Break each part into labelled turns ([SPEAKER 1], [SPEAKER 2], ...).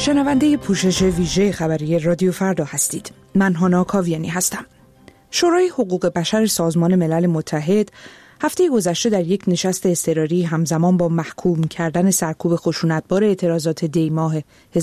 [SPEAKER 1] شنونده پوشش ویژه خبری رادیو فردا هستید. من هانا کاویانی هستم. شورای حقوق بشر سازمان ملل متحد هفته گذشته در یک نشست اضطراری همزمان با محکوم کردن سرکوب خشونتبار اعتراضات دی‌ماه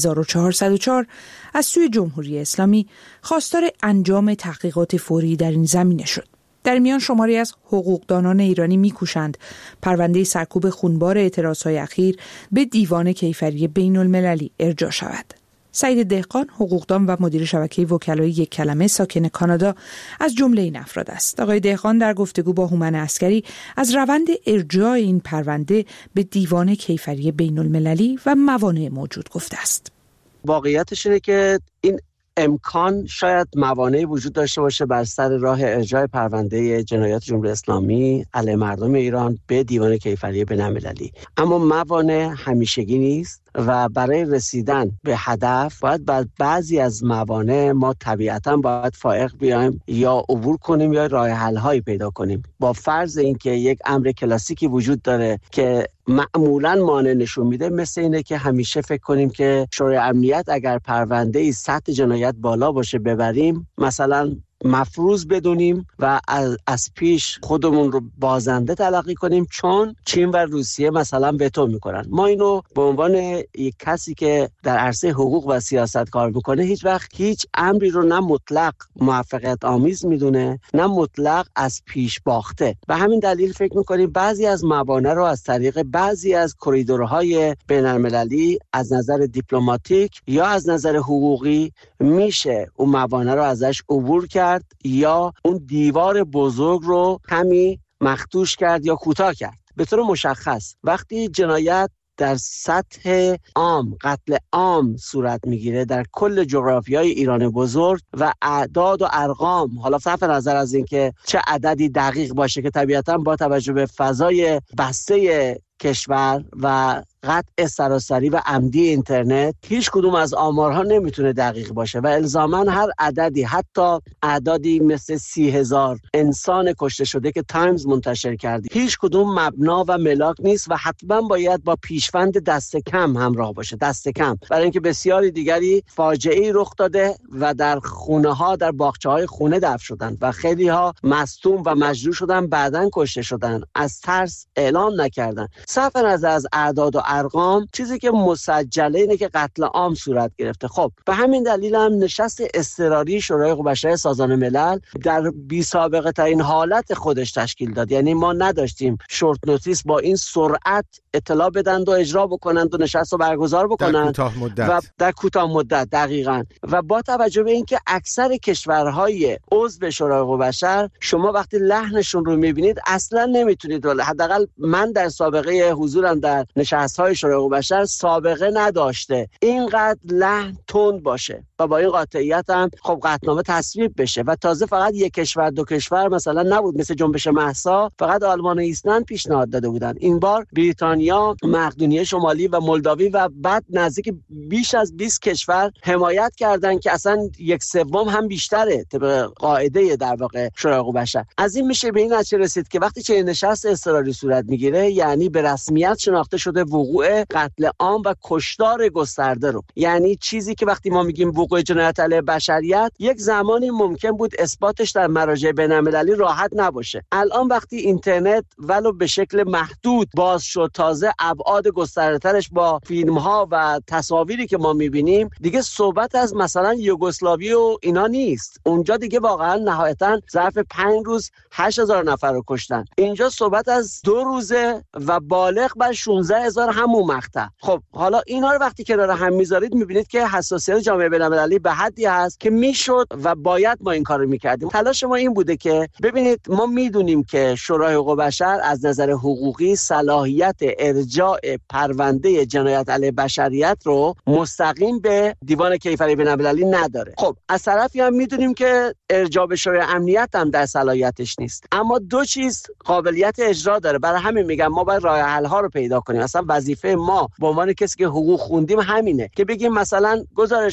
[SPEAKER 1] 1404 از سوی جمهوری اسلامی خواستار انجام تحقیقات فوری در این زمینه شد. در میان شماری از حقوقدانان ایرانی می‌کوشند پرونده سرکوب خونبار اعتراضهای اخیر به دیوان کیفری بین‌المللی ارجاع شود. سعید دهقان، حقوقدان و مدیر شبکه وکلای یک کلمه ساکن کانادا، از جمله این افراد است. آقای دهقان در گفتگو با هومن عسکری از روند ارجاع این پرونده به دیوان کیفری بین‌المللی و موانع موجود گفته است.
[SPEAKER 2] واقعیتش اینه که این امکان شاید موانعی وجود داشته باشه بر سر راه ارجاع پرونده جنایات جمهوری اسلامی علیه مردم ایران به دیوان کیفری بین‌المللی، اما موانع همیشگی نیست و برای رسیدن به هدف باید بر بعضی از موانع ما طبیعتاً باید فائق بیایم یا عبور کنیم یا راه حل هایی پیدا کنیم، با فرض اینکه یک امر کلاسیکی وجود داره که معمولاً مانع نشون میده، مثل اینه که همیشه فکر کنیم که شورای امنیت اگر پرونده سطح جنایت بالا باشه ببریم، مثلا مفروض بدونیم و از پیش خودمون رو بازنده تلقی کنیم، چون چین و روسیه مثلا وتو میکنن. ما اینو به عنوان یک کسی که در عرصه حقوق و سیاست کار میکنه هیچ وقت هیچ امری رو نه مطلق موفقیت آمیز میدونه نه مطلق از پیش باخته. به همین دلیل فکر میکنیم بعضی از موانع رو از طریق بعضی از کریدورهای بین‌المللی از نظر دیپلماتیک یا از نظر حقوقی میشه اون موانع رو ازش عبور کرد یا اون دیوار بزرگ رو کمی مخدوش کرد یا کوتاه کرد. به طور مشخص وقتی جنایت در سطح عام، قتل عام صورت میگیره در کل جغرافیای ایران بزرگ و اعداد و ارقام، حالا صرف نظر از اینکه چه عددی دقیق باشه که طبیعتاً با توجه به فضای بسته کشور و قطع سراسری و عمدی اینترنت، هیچ کدوم از آمارها نمیتونه دقیق باشه و الزاماً هر عددی، حتی اعدادی مثل 30,000 انسان کشته شده که تایمز منتشر کرده، هیچ کدوم مبنا و ملاک نیست و حتما باید با پیشوند دست کم همراه باشه، دست کم، برای اینکه بسیاری دیگری فاجعه‌ای رخ داده و در خونه ها، در باغچه های خونه دفن شدن و خیلی ها مصدوم و مجروح شدن، بعداً کشته شدن، از ترس اعلام نکردن. صرف نظر از اعداد و ارقام، چیزی که مسجله اینه که قتل عام صورت گرفته. خب به همین دلیل هم نشست اضطراری شورای حقوق بشر سازمان ملل در بی سابقه ترین حالت خودش تشکیل داد. یعنی ما نداشتیم شورت نوتیس با این سرعت اطلاع بدند و اجرا بکنند و نشست رو برگزار بکنند و در کوتاه مدت دقیقاً. و با توجه به اینکه اکثر کشورهای عضو شورای حقوق بشر، شما وقتی لحنشون رو میبینید اصلا نمیتونید، حداقل من در سابقه حضورم در نشست‌های شورای حقوق بشر سابقه نداشته اینقدر لحن تند باشه و با این قاطعیت هم خب قطعنامه تصویب بشه و تازه فقط یک کشور دو کشور مثلا نبود، مثل جنبش مهسا فقط آلمان و ایسلند پیشنهاد داده بودن. این بار بریتانیا، مقدونیه شمالی و مولداوی و بعد نزدیک بیش از 20 کشور حمایت کردن که اصلا 1/3 هم بیشتره طبق قاعده در واقع شورای حقوق بشر. از این میشه به این نتیجه رسید که وقتی چه نشست اضطراری صورت میگیره، یعنی به رسمیت شناخته شده وقوع قتل عام و کشتار گسترده رو. یعنی چیزی که وقتی ما میگیم وقوع جنایت علیه بشریت، یک زمانی ممکن بود اثباتش در مراجع بین‌المللی راحت نباشه. الان وقتی اینترنت ولو به شکل محدود باز شد، تازه ابعاد گسترده‌ترش با فیلم‌ها و تصاویری که ما می‌بینیم، دیگه صحبت از مثلا یوگسلاوی و اینا نیست. اونجا دیگه واقعا نهایتاً ظرف 5 روز 8000 نفر رو کشتن. اینجا صحبت از 2 روزه و بالغ بر 16000 همون مقطع. خب حالا اینا رو وقتی کنار هم میذارید می‌بینید که حساسیت جامعه بین‌المللی به حدی هست که میشد و باید ما این کارو می‌کردیم. تلاش ما این بوده که ببینید، ما میدونیم که شورای حقوق بشر از نظر حقوقی صلاحیت ارجاع پرونده جنایت علیه بشریت رو مستقیم به دیوان کیفری بین‌المللی نداره. خب از طرفی هم میدونیم که ارجاع به شورای امنیت هم در صلاحیتش نیست. اما دو چیز قابلیت اجرا داره. برای همین میگم ما باید راه حل ها رو پیدا کنیم. اصلا وظیفه ما به عنوان کسی که حقوق خوندیم همینه که بگیم مثلا گزارشگر ویژه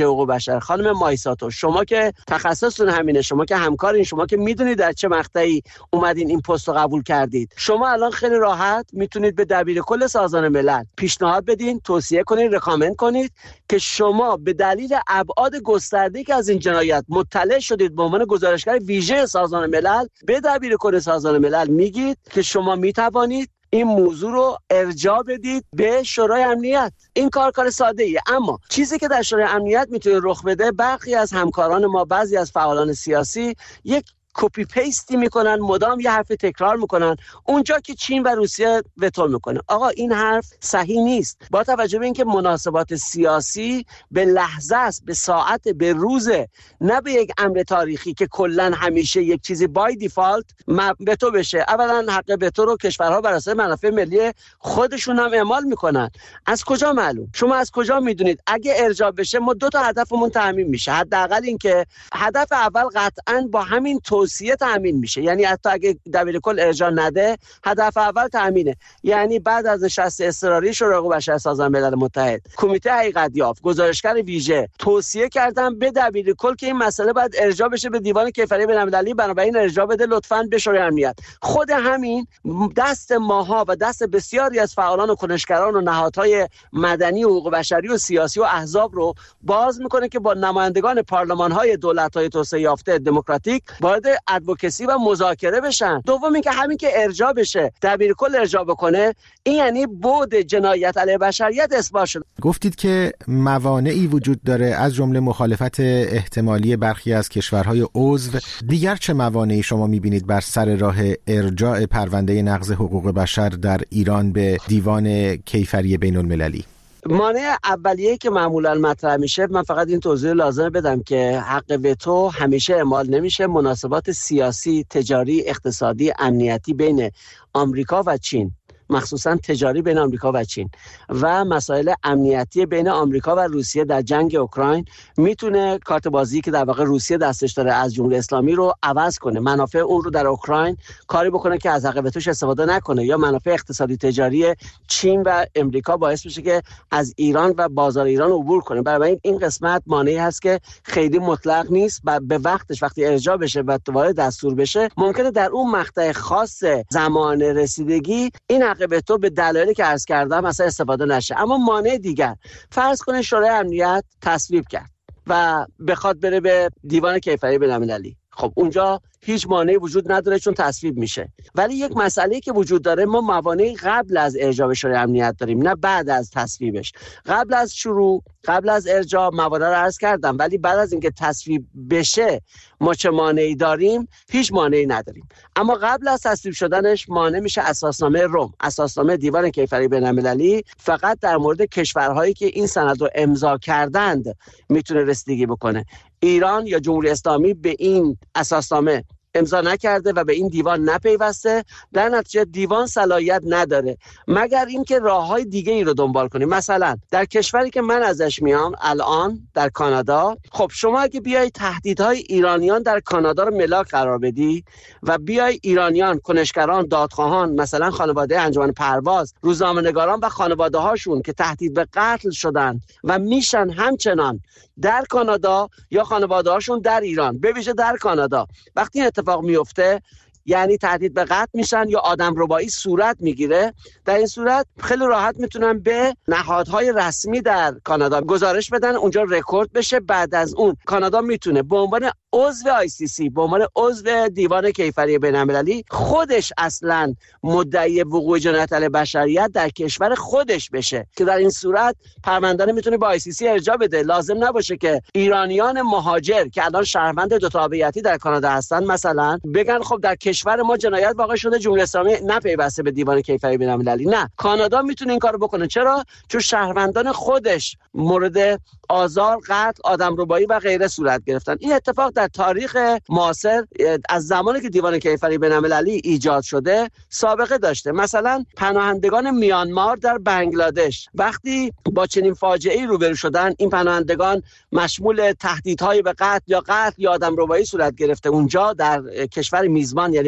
[SPEAKER 2] ویژه حقوق بشر، خانم مایساتو، شما که تخصصتون همینه، شما که همکارین، شما که میدونید در چه مقطعی اومدین این پست رو قبول کردید، شما الان خیلی راحت میتونید به دبیرکل سازمان ملل پیشنهاد بدین، توصیه کنید، رکامند کنید که شما به دلیل ابعاد گسترده‌ای که از این جنایت مطلع شدید به عنوان گزارشگر ویژه سازمان ملل، به دبیرکل سازمان ملل میگید که شما میتوانید این موضوع رو ارجاع بدید به شورای امنیت. این کار ساده ایه، اما چیزی که در شورای امنیت میتونه رخ بده، برخی از همکاران ما، بعضی از فعالان سیاسی یک کپی پیستی میکنن، مدام یه حرف تکرار میکنن اونجا که چین و روسیه وتو میکنه. آقا این حرف صحیح نیست. با توجه به اینکه مناسبات سیاسی به لحظه است، به ساعت، به روزه، نه به یک امر تاریخی که کلا همیشه یک چیزی بای دیفالت وتو بشه. اولا حق وتو رو کشورها بر اساس منافع ملی خودشون هم اعمال میکنن. از کجا معلوم؟ شما از کجا میدونید اگه ارجاع بشه ما دو تا هدفمون تامین میشه؟ حداقل این که هدف اول قطعاً با همین توصیه تامین میشه، یعنی حتی اگه دبیرکل ارجاع نده هدف اول تامینه. یعنی بعد از نشست اضطراری شورای حقوق بشر سازمان ملل متحد، کمیته حقیقت یافت، گزارشگر ویژه توصیه کردن به دبیرکل که این مسئله باید ارجاع بشه به دیوان کیفری بین‌المللی، بنابراین ارجاع بده لطفاً به شورای امنیت. خود همین دست ماها و دست بسیاری از فعالان و کنشگران و نهادهای مدنی و حقوق بشری و سیاسی و احزاب رو باز میکنه که با نمایندگان پارلمان‌های دولت‌های توسعه یافته دموکراتیک وارد ادوکسی و مذاکره بشن. دوم اینکه همین که ارجاع بشه، دبیرکل ارجاع بکنه، این یعنی بعد جنایت علیه بشریت اثبات شد.
[SPEAKER 3] گفتید که موانعی وجود داره، از جمله مخالفت احتمالی برخی از کشورهای عضو. دیگر چه موانعی شما می‌بینید بر سر راه ارجاع پرونده نقض حقوق بشر در ایران به دیوان کیفری بین‌المللی؟
[SPEAKER 2] مانع اولیه‌ای که معمولا مطرح میشه، من فقط این توضیح لازمه بدم که حق وتو همیشه اعمال نمیشه. مناسبات سیاسی، تجاری، اقتصادی، امنیتی بین آمریکا و چین، مخصوصا تجاری بین آمریکا و چین و مسائل امنیتی بین آمریکا و روسیه در جنگ اوکراین میتونه کارت بازی که در واقع روسیه دستش داره از جمهوری اسلامی رو عوض کنه، منافع اون رو در اوکراین کاری بکنه که از حق وتوش استفاده نکنه، یا منافع اقتصادی تجاری چین و امریکا باعث بشه که از ایران و بازار ایران عبور کنه. برای این قسمت مانعی هست که خیلی مطلق نیست و به وقتش، وقتی ارجاع بشه و وارد دستور بشه، ممکنه در اون مقطع خاص زمان رسیدگی این به تو به دلایلی که عرض کردم مثلا استفاده نشه. اما مانع دیگر، فرض کنه شورای امنیت تصویب کرد و بخواد بره به دیوان کیفری بین‌المللی، خب اونجا هیچ مانعی وجود نداره چون تصویب میشه. ولی یک مسئله‌ای که وجود داره، ما موانعی قبل از ارجاع به شورای امنیت داریم، نه بعد از تصویبش. قبل از شروع، قبل از ارجاع موانع رو عرض کردم، ولی بعد از اینکه تصویب بشه ما چه مانعی داریم؟ هیچ مانعی نداریم. اما قبل از تصویب شدنش مانع میشه اساسنامه روم. اساسنامه دیوان کیفری بین‌المللی فقط در مورد کشورهایی که این سند رو امضا کردند میتونه رسیدگی بکنه. ایران یا جمهوری اسلامی به این اساسنامه امضا نکرده و به این دیوان نپیوسته، در نتیجه دیوان صلاحیت نداره مگر اینکه راههای دیگه ای رو دنبال کنیم. مثلا در کشوری که من ازش میام الان، در کانادا، خب شما اگه بیای تهدیدهای ایرانیان در کانادا رو ملاک قرار بدی و بیای ایرانیان، کنشگران، دادخواهان، مثلا خانواده انجمن پرواز، روزنامه‌نگاران و خانواده هاشون که تهدید به قتل شدن و میشن همچنان در کانادا یا خانواده هاشون در ایران، به ویژه در کانادا، وقتی اتفاق میفته یعنی تهدید به قتل میشن یا آدمربایی صورت میگیره، در این صورت خیلی راحت میتونن به نهادهای رسمی در کانادا گزارش بدن، اونجا رکورد بشه. بعد از اون کانادا میتونه به عنوان عضو ICC، به عنوان عضو دیوان کیفری بین‌المللی، خودش اصلا مدعی وقوع جنایت علیه بشریت در کشور خودش بشه که در این صورت پرونده میتونه با ICC ارجاع بده. لازم نباشه که ایرانیان مهاجر که الان شهروند دو تابعیتی در کانادا هستن مثلا بگن خب در کشور ما جنایت واقع شده، جمهوری اسلامی نپیوسته به دیوان کیفری بین‌المللی. نه، کانادا میتونه این کارو بکنه. چرا؟ چون شهروندان خودش مورد آزار، قتل، آدمربایی و غیره صورت گرفتن. این اتفاق در تاریخ معاصر از زمانی که دیوان کیفری بین‌المللی ایجاد شده سابقه داشته. مثلا پناهندگان میانمار در بنگلادش وقتی با چنین فاجعه‌ای روبرو شدن، این پناهندگان مشمول تهدیدهای به قتل یا آدمربایی صورت گرفته اونجا در کشور میزبان یعنی یعنی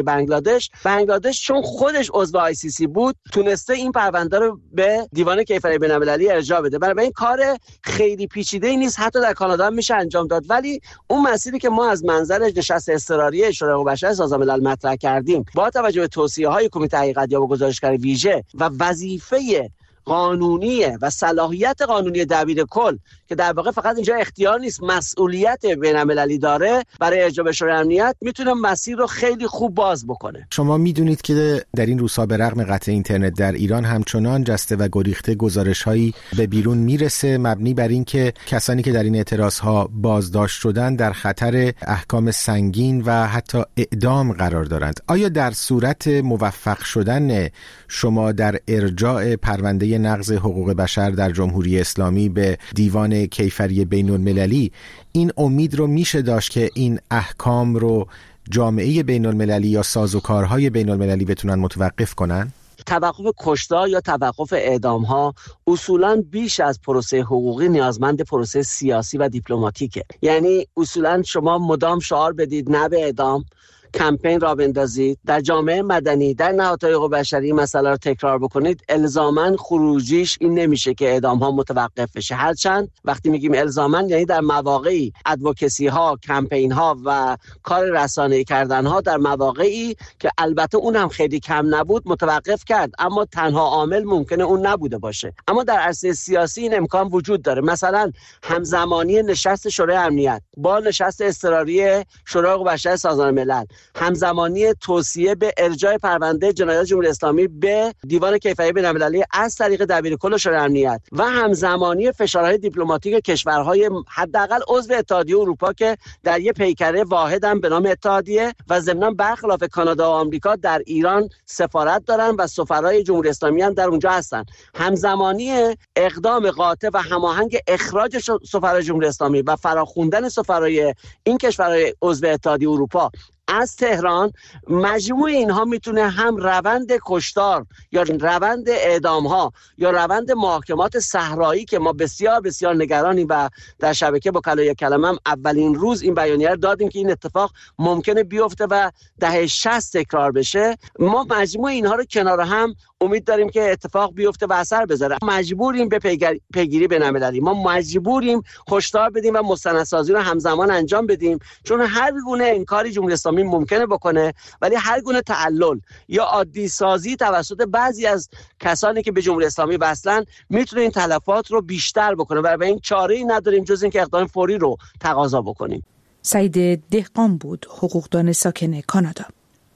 [SPEAKER 2] بنگلادش چون خودش عضو ICC بود تونسته این پرونده رو به دیوان کیفری بین‌المللی ارجاع بده. برای این کار خیلی پیچیده‌ای نیست، حتی در کانادا هم میشه انجام داد. ولی اون مسئله که ما از منظر نشست اضطراری شورای حقوق بشر سازمان ملل مطرح کردیم با توجه به توصیه‌های کمیته حقیقت‌یاب و گزارشگر ویژه و وظیفه قانونی و صلاحیت قانونی دبیر کل که در واقع فقط اینجا اختیار نیست، مسئولیت بین‌المللی داره برای ارجاع به شورای امنیت، میتونه مسیر رو خیلی خوب باز بکنه.
[SPEAKER 3] شما میدونید که در این روزها به رغم قطع اینترنت در ایران همچنان جسته و گریخته گزارش‌هایی به بیرون میرسه مبنی بر این که کسانی که در این اعتراضها بازداشت شدن در خطر احکام سنگین و حتی اعدام قرار دارند. آیا در صورت موفق شدن شما در ارجاع پرونده نقض حقوق بشر در جمهوری اسلامی به دیوان کیفری بین‌المللی این امید رو میشه داشت که این احکام رو جامعه بین‌المللی یا سازوکارهای بین‌المللی بتونن متوقف کنن؟
[SPEAKER 2] توقف کشتار یا توقف اعدام ها اصولاً بیش از پروسه حقوقی نیازمند پروسه سیاسی و دیپلماتیکه. یعنی اصولاً شما مدام شعار بدید نه به اعدام، کمپین را بندازید، در جامعه مدنی در نهادهای حقوق بشری مسئله رو تکرار بکنید، الزاماً خروجیش این نمیشه که اعدام ها متوقف بشه. هرچند وقتی میگیم الزاماً یعنی در مواقعی ادوکسی ها، کمپین ها و کار رسانه‌ای کردن ها در مواقعی که البته اون هم خیلی کم نبود متوقف کرد، اما تنها عامل ممکنه اون نبوده باشه. اما در عرصه سیاسی این امکان وجود داره. مثلا همزمانی نشست شورای امنیت با نشست اضطراری شورای حقوق بشر سازمان ملل، همزمانی توصیه به ارجاع پرونده جنایات جمهوری اسلامی به دیوان کیفری بین‌المللی از طریق دبیر کل شورای امنیت و همزمانی فشارهای دیپلماتیک کشورهای حداقل عضو اتحادیه اروپا که در یک پیکره واحد هم به نام اتحادیه و ضمناً برخلاف کانادا و آمریکا در ایران سفارت دارن و سفرای جمهوری اسلامی هم در اونجا هستن. همزمانی اقدام قاطع و هماهنگ اخراج سفرای جمهوری اسلامی و فراخوندن سفرای این کشورهای عضو اتحادیه اروپا از تهران، مجموع اینها میتونه هم روند کشتار یا روند اعدام ها یا روند محاکمات صحرایی که ما بسیار بسیار نگرانیم و در شبکه با کلای کلمه هم اولین روز این بیانیه رو دادیم که این اتفاق ممکنه بیفته و دهه 60 تکرار بشه، ما مجموع اینها رو کنار هم امید داریم که اتفاق بیفته و اثر بذاره. مجبوریم به پیگیری بین‌المللی، ما مجبوریم هشدار بدیم و مستندسازی رو همزمان انجام بدیم، چون هر گونه انکاری جمهوری اسلامی ممکنه بکنه، ولی هر گونه تعلل یا عادی سازی توسط بعضی از کسانی که به جمهوری اسلامی وصلن میتونه این تلفات رو بیشتر بکنه و به این چاره‌ای نداریم جز اینکه اقدام فوری رو تقاضا بکنیم.
[SPEAKER 1] سعید دهقان بود، حقوقدان ساکن کانادا.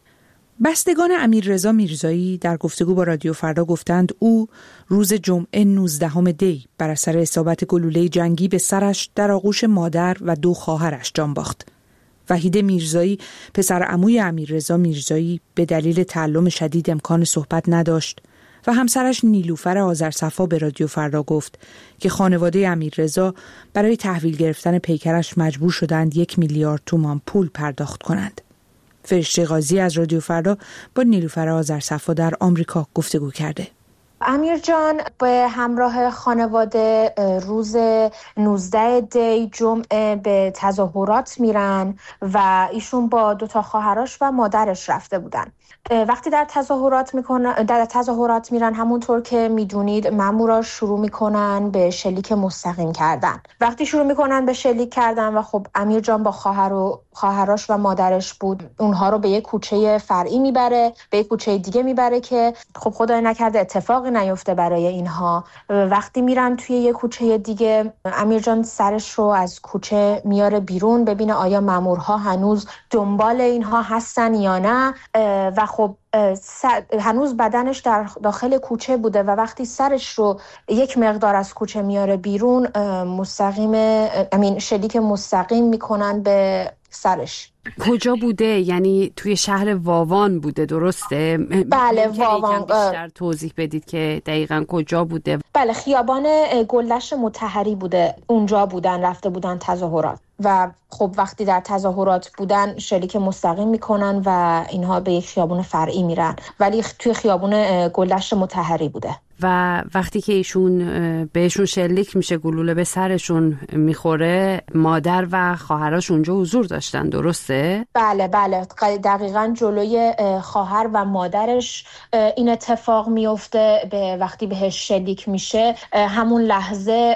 [SPEAKER 1] بستگان امیررضا میرزایی در گفتگو با رادیو فردا گفتند او روز جمعه 19 دی بر اثر اصابت گلوله جنگی به سرش در آغوش مادر و 2 خواهرش جان باخت. وحید میرزایی پسر عموی امیررضا میرزایی به دلیل تعلم شدید امکان صحبت نداشت و همسرش نیلوفر آذرصفا به رادیو فردا گفت که خانواده امیررضا برای تحویل گرفتن پیکرش مجبور شدند 1 میلیارد تومان پول پرداخت کنند. فرشته قاضی از رادیو فردا با نیلوفر آذرصفا در آمریکا گفتگو کرده.
[SPEAKER 4] امیر جان به همراه خانواده روز 19 دی جمعه به تظاهرات میرن و ایشون با 2 خواهرش و مادرش رفته بودن. وقتی در تظاهرات میرن همونطور که میدونید مامورا شروع میکنن به شلیک مستقیم کردن. وقتی شروع میکنن به شلیک کردن و خب امیر جان با خواهرش و مادرش بود، اونها رو به یک کوچه فرعی میبره، به یک کوچه دیگه میبره که خب خدای نکرده اتفاقی نیفته برای اینها. وقتی میرن توی یک کوچه دیگه امیر جان سرش رو از کوچه میاره بیرون ببینه آیا مامورها هنوز دنبال اینها هستن یا نه و خب هنوز بدنش در داخل کوچه بوده و وقتی سرش رو یک مقدار از کوچه میاره بیرون شلیک مستقیم میکنن به سرش.
[SPEAKER 5] کجا بوده؟ یعنی توی شهر واوان بوده، درسته؟
[SPEAKER 4] بله واوان.
[SPEAKER 5] بیشتر توضیح بدید که دقیقاً کجا بوده؟
[SPEAKER 4] بله خیابان گلدشت مطهری بوده، اونجا بودن، رفته بودن تظاهرات و خب وقتی در تظاهرات بودن شلیک مستقیم میکنن و اینها به یک خیابون فرعی میرن، ولی توی خیابون گلدشت مطهری بوده.
[SPEAKER 5] و وقتی که ایشون بهشون شلیک میشه، گلوله به سرشون میخوره، مادر و خواهرش اونجا حضور داشتن، درسته؟
[SPEAKER 4] بله دقیقاً جلوی خواهر و مادرش این اتفاق میفته. وقتی بهش شلیک میشه همون لحظه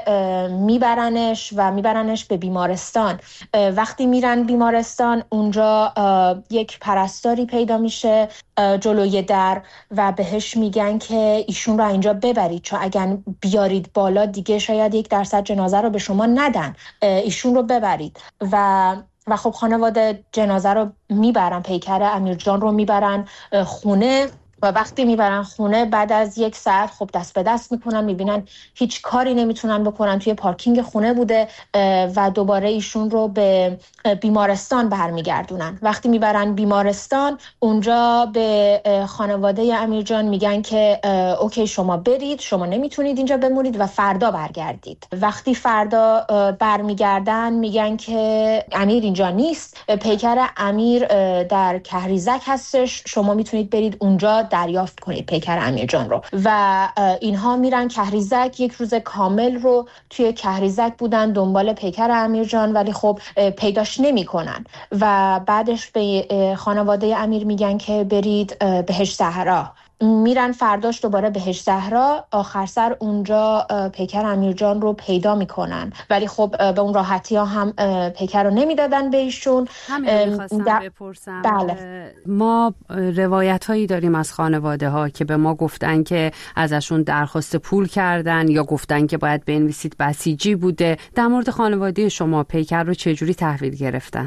[SPEAKER 4] میبرنش به بیمارستان. وقتی میرن بیمارستان اونجا یک پرستاری پیدا میشه جلوی در و بهش میگن که ایشون رو اینجا ببرید، چون اگر بیارید بالا دیگه شاید 1% جنازه رو به شما ندن، ایشون رو ببرید. و خب خانواده جنازه رو میبرن، پیکر امیرجان رو میبرن خونه و وقتی میبرن خونه بعد از 1 ساعت خب دست به دست میکنن، میبینن هیچ کاری نمیتونن بکنن، توی پارکینگ خونه بوده و دوباره ایشون رو به بیمارستان برمیگردونن. وقتی میبرن بیمارستان اونجا به خانواده امیرجان میگن که اوکی شما برید، شما نمیتونید اینجا بمونید و فردا برگردید. وقتی فردا برمیگردن میگن که امیر اینجا نیست، پیکر امیر در کهریزک هستش، شما میتونید برید اونجا دریافت کنید پیکر امیرجان رو. و اینها میرن کهریزک، 1 روز کامل رو توی کهریزک بودن دنبال پیکر امیرجان، ولی خب پیداش نمی کنن و بعدش به خانواده امیر میگن که برید بهشت زهرا. میرن فرداش دوباره بهشت زهرا، آخر سر اونجا پیکر امیرجان رو پیدا میکنن، ولی خب به اون راحتی ها هم پیکر رو نمیدادن به ایشون.
[SPEAKER 5] همین میخواستم بپرسم.
[SPEAKER 4] بله.
[SPEAKER 5] ما روایت هایی داریم از خانواده ها که به ما گفتن که ازشون درخواست پول کردن یا گفتن که باید بنویسید بسیجی بوده. در مورد خانواده شما پیکر رو چجوری تحویل گرفتن؟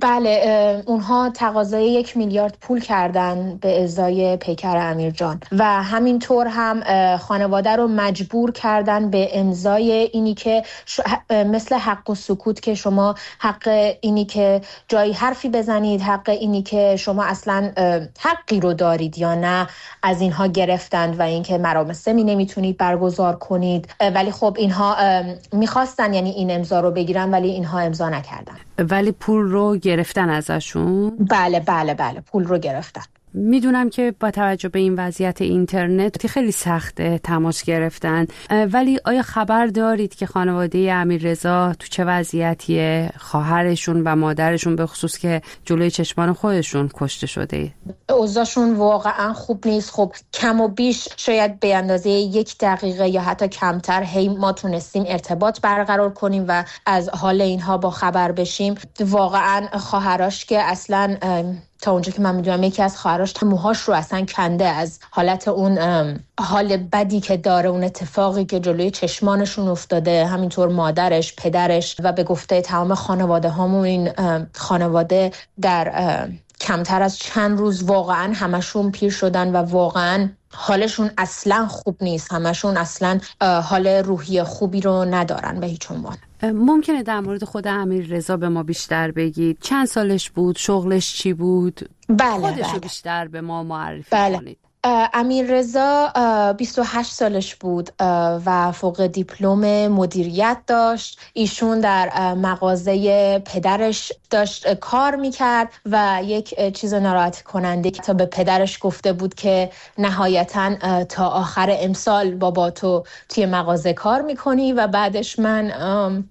[SPEAKER 4] بله، اونها تقاضای 1 میلیارد پول کردن به ازای پیکر امیرجان و همینطور هم خانواده رو مجبور کردن به امضای اینی که مثل حق و سکوت، که شما حق اینی که جایی حرفی بزنید، حق اینی که شما اصلا حقی رو دارید یا نه، از اینها گرفتند و اینکه مراسمی نمیتونید برگزار کنید. ولی خب اینها میخواستن یعنی این امضا رو بگیرن، ولی اینها امضا نکردن.
[SPEAKER 5] ولی پول رو گرفتن ازشون؟
[SPEAKER 4] بله پول رو گرفتن.
[SPEAKER 5] میدونم که با توجه به این وضعیت اینترنت خیلی سخته تماس گرفتن، ولی آیا خبر دارید که خانواده امیررضا تو چه وضعیتیه؟ خواهرشون و مادرشون به خصوص که جلوی چشمان خودشون کشته شده.
[SPEAKER 4] اوضاعشون واقعا خوب نیست. خب کم و بیش شاید به اندازه 1 دقیقه یا حتی کمتر ما تونستیم ارتباط برقرار کنیم و از حال اینها با خبر بشیم. واقعا خواهرش که اصلا تا اونجا که من میدونم یکی از خواهرش موهاش رو اصلا کنده از حالت اون حال بدی که داره، اون اتفاقی که جلوی چشمانشون افتاده. همینطور مادرش، پدرش و به گفته تمام خانواده هامون این خانواده در کمتر از چند روز واقعا همشون پیر شدن و واقعا حالشون اصلا خوب نیست. همشون اصلا حال روحی خوبی رو ندارن به هیچ عنوان.
[SPEAKER 5] ممکنه در مورد خود امیررضا به ما بیشتر بگید؟ چند سالش بود؟ شغلش چی بود؟ خودشو بیشتر به ما معرفی کنید.
[SPEAKER 4] امیررضا 28 سالش بود و فوق دیپلم مدیریت داشت. ایشون در مغازه پدرش داشت کار میکرد و یک چیز ناراحت کننده که تا به پدرش گفته بود که نهایتاً تا آخر امسال بابا تو توی مغازه کار میکنی و بعدش من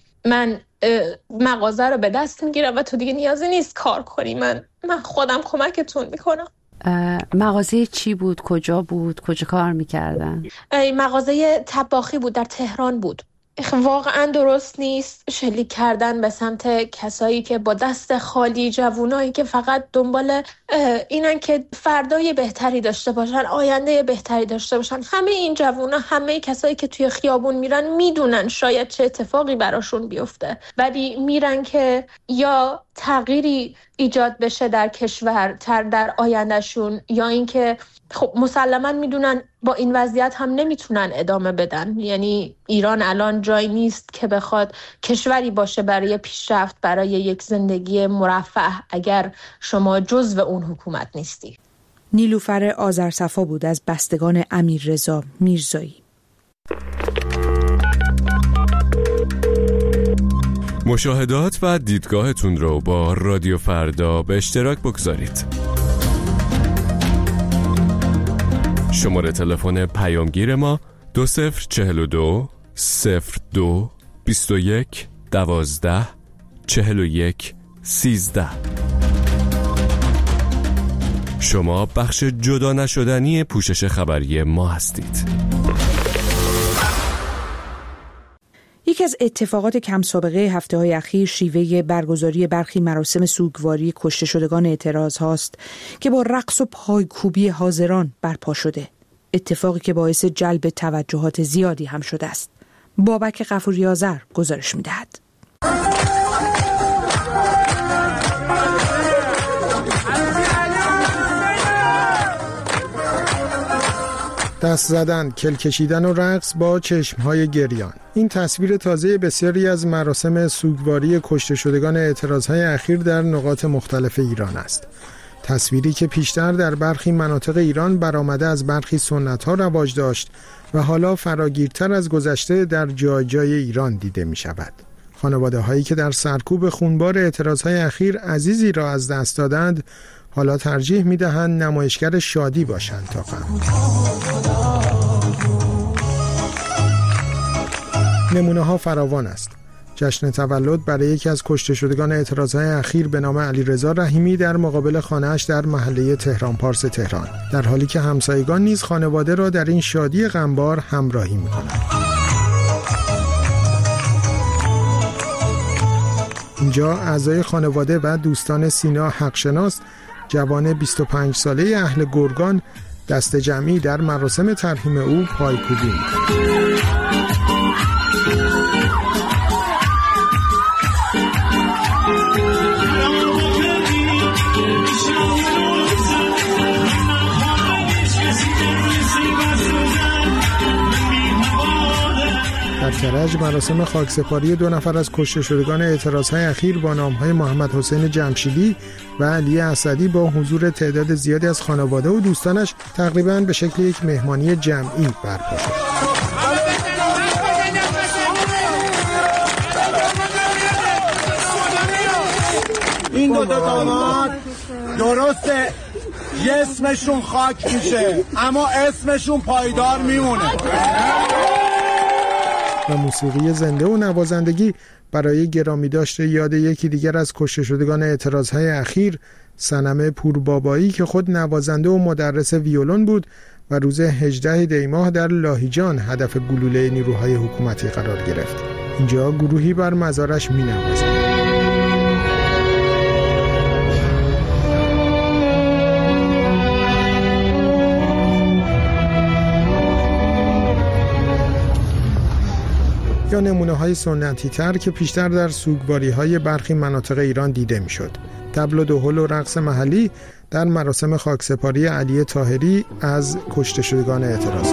[SPEAKER 4] مغازه رو به دست میگیرم و تو دیگه نیازی نیست کار کنی، من خودم کمکتون میکنم.
[SPEAKER 5] مغازه چی بود؟ کجا بود؟ کجا کار میکردن؟
[SPEAKER 4] مغازه طباخی بود، در تهران بود. واقعا درست نیست شلیک کردن به سمت کسایی که با دست خالی، جوونایی که فقط دنبال اینن که فردای بهتری داشته باشن، آینده بهتری داشته باشن. همه این جوونا، همه کسایی که توی خیابون میرن میدونن شاید چه اتفاقی براشون بیفته، ولی میرن که یا تغییری ایجاد بشه در کشور، در آیندهشون، یا اینکه خب مسلماً میدونن با این وضعیت هم نمیتونن ادامه بدن. یعنی ایران الان جایی نیست که بخواد کشوری باشه برای پیشرفت، برای یک زندگی مرفه اگر شما جزو اون حکومت نیستی.
[SPEAKER 1] نیلوفر آذرصفا بود از بستگان امیررضا میرزایی.
[SPEAKER 6] مشاهدات و دیدگاهتون رو با رادیو فردا به اشتراک بگذارید. شماره تلفن پیامگیر ما 2042 02 21 12 41 13. شما بخش جدا نشدنی پوشش خبری ما هستید.
[SPEAKER 1] یکی از اتفاقات کم سابقه هفته‌های اخیر شیوه برگزاری برخی مراسم سوگواری کشته شدگان اعتراض هاست که با رقص و پایکوبی حاضران برپا شده. اتفاقی که باعث جلب توجهات زیادی هم شده است. بابک غفوری آذر گزارش می‌دهد.
[SPEAKER 7] دست زدن، کل کشیدن و رقص با چشمهای گریان. این تصویر تازه بسیاری از مراسم سوگواری کشته شدگان اعتراضهای اخیر در نقاط مختلف ایران است. تصویری که پیشتر در برخی مناطق ایران برآمده از برخی سنت‌ها رواج داشت و حالا فراگیرتر از گذشته در جای جای ایران دیده می شود. خانواده هایی که در سرکوب خونبار اعتراضهای اخیر عزیزی را از دست دادند، حالا ترجیح می دهند نمایشگر شادی باشند تا غم. نمونه ها فراوان است. جشن تولد برای یکی از کشته شدگان اعتراضهای اخیر به نام علیرضا رحیمی در مقابل خانه‌اش در محله تهران پارس تهران، در حالی که همسایگان نیز خانواده را در این شادی غمبار همراهی می‌کنند. اینجا اعضای خانواده و دوستان سینا حقشناس، جوان 25 ساله اهل گرگان، دست جمعی در مراسم ترحیم او پایکوبی می‌کنند. در کرج مراسم خاکسپاری 2 نفر از کشته شدگان اعتراضهای اخیر با نام‌های محمد حسین جمشیدی و علی اسدی با حضور تعداد زیادی از خانواده و دوستانش تقریباً به شکل یک مهمانی جمعی برپا شد.
[SPEAKER 8] این دو داماد درسته یه اسمشون خاک میشه اما اسمشون پایدار میمونه.
[SPEAKER 7] و موسیقی زنده و نوازندگی برای گرامی داشته یاد یکی دیگر از کشته شدگان اعتراضهای اخیر، صنم پوربابایی که خود نوازنده و مدرس ویولون بود و روز 18 دی ماه در لاهیجان هدف گلوله نیروهای حکومتی قرار گرفت. اینجا گروهی بر مزارش می نوازند. یا نمونه های سنتی تر که پیشتر در سوگواری های برخی مناطق ایران دیده می شد. طبل و دهل و رقص محلی در مراسم خاکسپاری علی طاهری از کشته شدگان اعتراضات.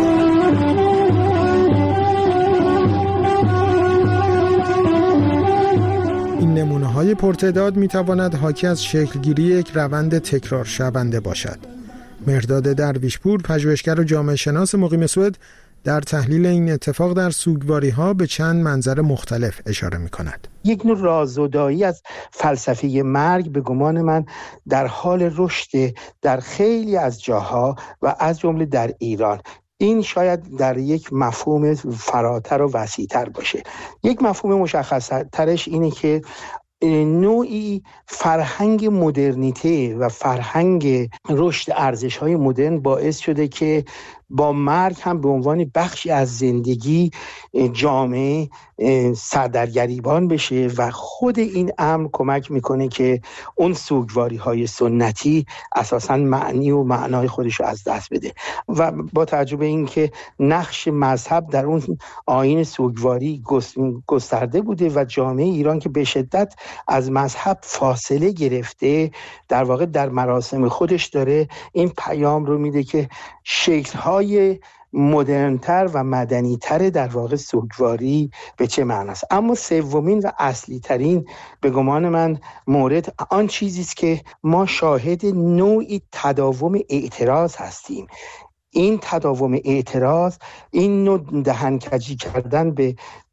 [SPEAKER 7] این نمونه های پرتعداد می تواند حاکی از شکلگیری یک روند تکرار شونده باشد. مهرداد درویشپور، پژوهشگر و جامعه شناس مقیم سوئد، در تحلیل این اتفاق در سوگواری‌ها به چند منظر مختلف اشاره می‌کند.
[SPEAKER 9] یک نوع رازودایی از فلسفه مرگ به گمان من در حال رشد در خیلی از جاها و از جمله در ایران. این شاید در یک مفهوم فراتر و وسیع‌تر باشه. یک مفهوم مشخص‌ترش اینه که نوعی فرهنگ مدرنیته و فرهنگ رشد ارزش‌های مدرن باعث شده که با مرگ هم به عنوان بخشی از زندگی جامعه سردرگریبان بشه و خود این امر کمک میکنه که اون سوگواری‌های سنتی اساساً معنی و معنای خودش رو از دست بده. و با توجه به اینکه نقش مذهب در اون آیین سوگواری گسترده بوده و جامعه ایران که به شدت از مذهب فاصله گرفته، در واقع در مراسم خودش داره این پیام رو میده که شکل‌های مدرن‌تر و مدنی‌تر در واقع سوگواری به چه معنی است. اما سومین و اصلی ترین به گمان من مورد آن چیزی است که ما شاهد نوعی تداوم اعتراض هستیم. این تداوم اعتراض، این نوع دهنکجی کردن به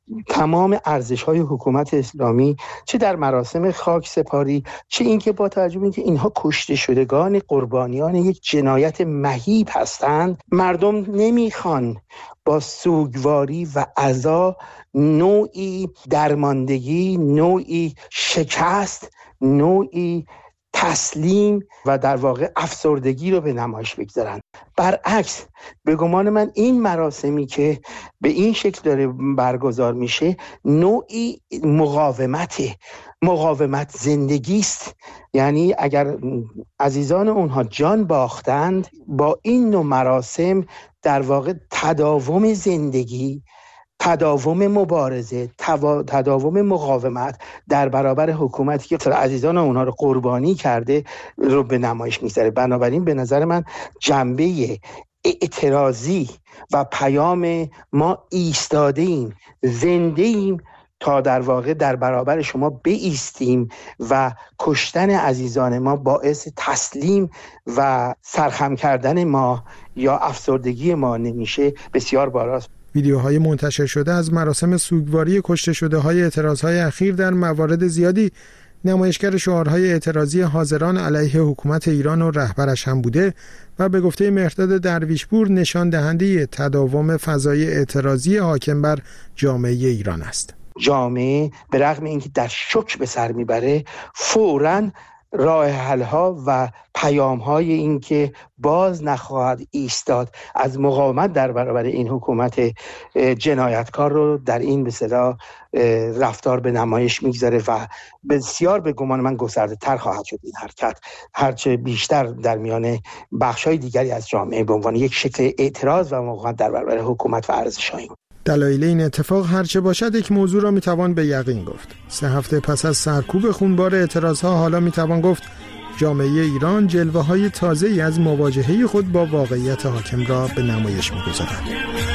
[SPEAKER 9] تمام ارزش‌های حکومت اسلامی، چه در مراسم خاک سپاری، چه اینکه با توجه به اینکه اینها کشته شدگان قربانیان یک جنایت مهیب هستند، مردم نمیخوان با سوگواری و عزا نوعی درماندگی، نوعی شکست، نوعی تسلیم و در واقع افسردگی رو به نمایش بگذارن. برعکس به گمان من این مراسمی که به این شکل داره برگزار میشه نوعی مقاومت زندگی است. یعنی اگر عزیزان اونها جان باختند، با این نوع مراسم در واقع تداوم زندگی، تداوم مبارزه، تداوم مقاومت در برابر حکومتی که عزیزان اونها رو قربانی کرده رو به نمایش میذاره. بنابراین به نظر من جنبه اعتراضی و پیام ما ایستاده ایم، زنده ایم تا در واقع در برابر شما بایستیم و کشتن عزیزان ما باعث تسلیم و سرخم کردن ما یا افسردگی ما نمیشه، بسیار باراست.
[SPEAKER 7] ویدیوهای منتشر شده از مراسم سوگواری کشته شده های اعتراضهای اخیر در موارد زیادی نمایشگر شعارهای اعتراضی حاضران علیه حکومت ایران و رهبرش هم بوده و به گفته مهرداد درویشپور نشان دهنده تداوم فضای اعتراضی حاکم بر جامعه ایران است.
[SPEAKER 9] جامعه به رغم اینکه در شوک به سر میبره، فوراً راه حل‌ها و پیام‌های این که باز نخواهد ایستاد از مقاومت در برابر این حکومت جنایتکار رو در این به اصطلاح رفتار به نمایش میگذاره و بسیار به گمان من گسترده تر خواهد شد این حرکت، هرچه بیشتر در میان بخش‌های دیگری از جامعه به عنوان یک شکل اعتراض و مقاومت در برابر حکومت و ارزش‌های
[SPEAKER 7] دلایل این اتفاق هرچه باشد یک موضوع را میتوان به یقین گفت. 3 هفته پس از سرکوب خونبار اعتراضها حالا میتوان گفت جامعه ایران جلوه‌های تازه‌ای از مواجهه خود با واقعیت حاکم را به نمایش می‌گذارد.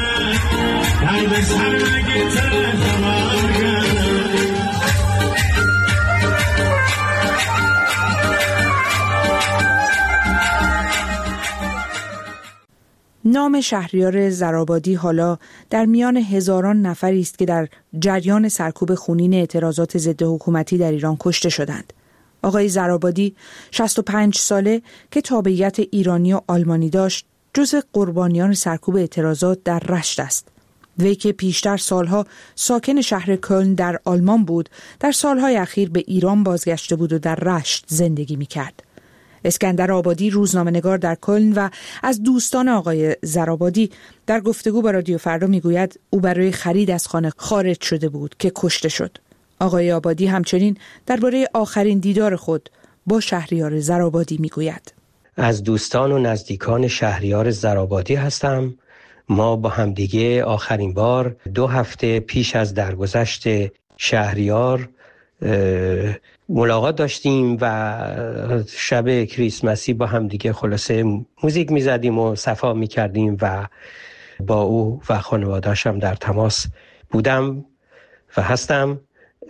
[SPEAKER 1] نام شهریار زرابادی حالا در میان هزاران نفری است که در جریان سرکوب خونین اعتراضات ضد حکومتی در ایران کشته شدند. آقای زرابادی 65 ساله که تابعیت ایرانی و آلمانی داشت، جزو قربانیان سرکوب اعتراضات در رشت است. وی که پیشتر سالها ساکن شهر کلن در آلمان بود، در سالهای اخیر به ایران بازگشته بود و در رشت زندگی می‌کرد. اسکندر آبادی روزنامه‌نگار در کلن و از دوستان آقای زرابادی در گفتگو با رادیو فردا میگوید او برای خرید از خانه خارج شده بود که کشته شد. آقای آبادی همچنین درباره آخرین دیدار خود با شهریار زرابادی میگوید:
[SPEAKER 10] از دوستان و نزدیکان شهریار زرابادی هستم. ما با همدیگه آخرین بار 2 هفته پیش از درگذشت شهریار ملاقات داشتیم و شب کریسمسی با هم دیگه خلاصه موزیک میزدیم و صفا میکردیم و با او و خانواده‌اش هم در تماس بودم و هستم.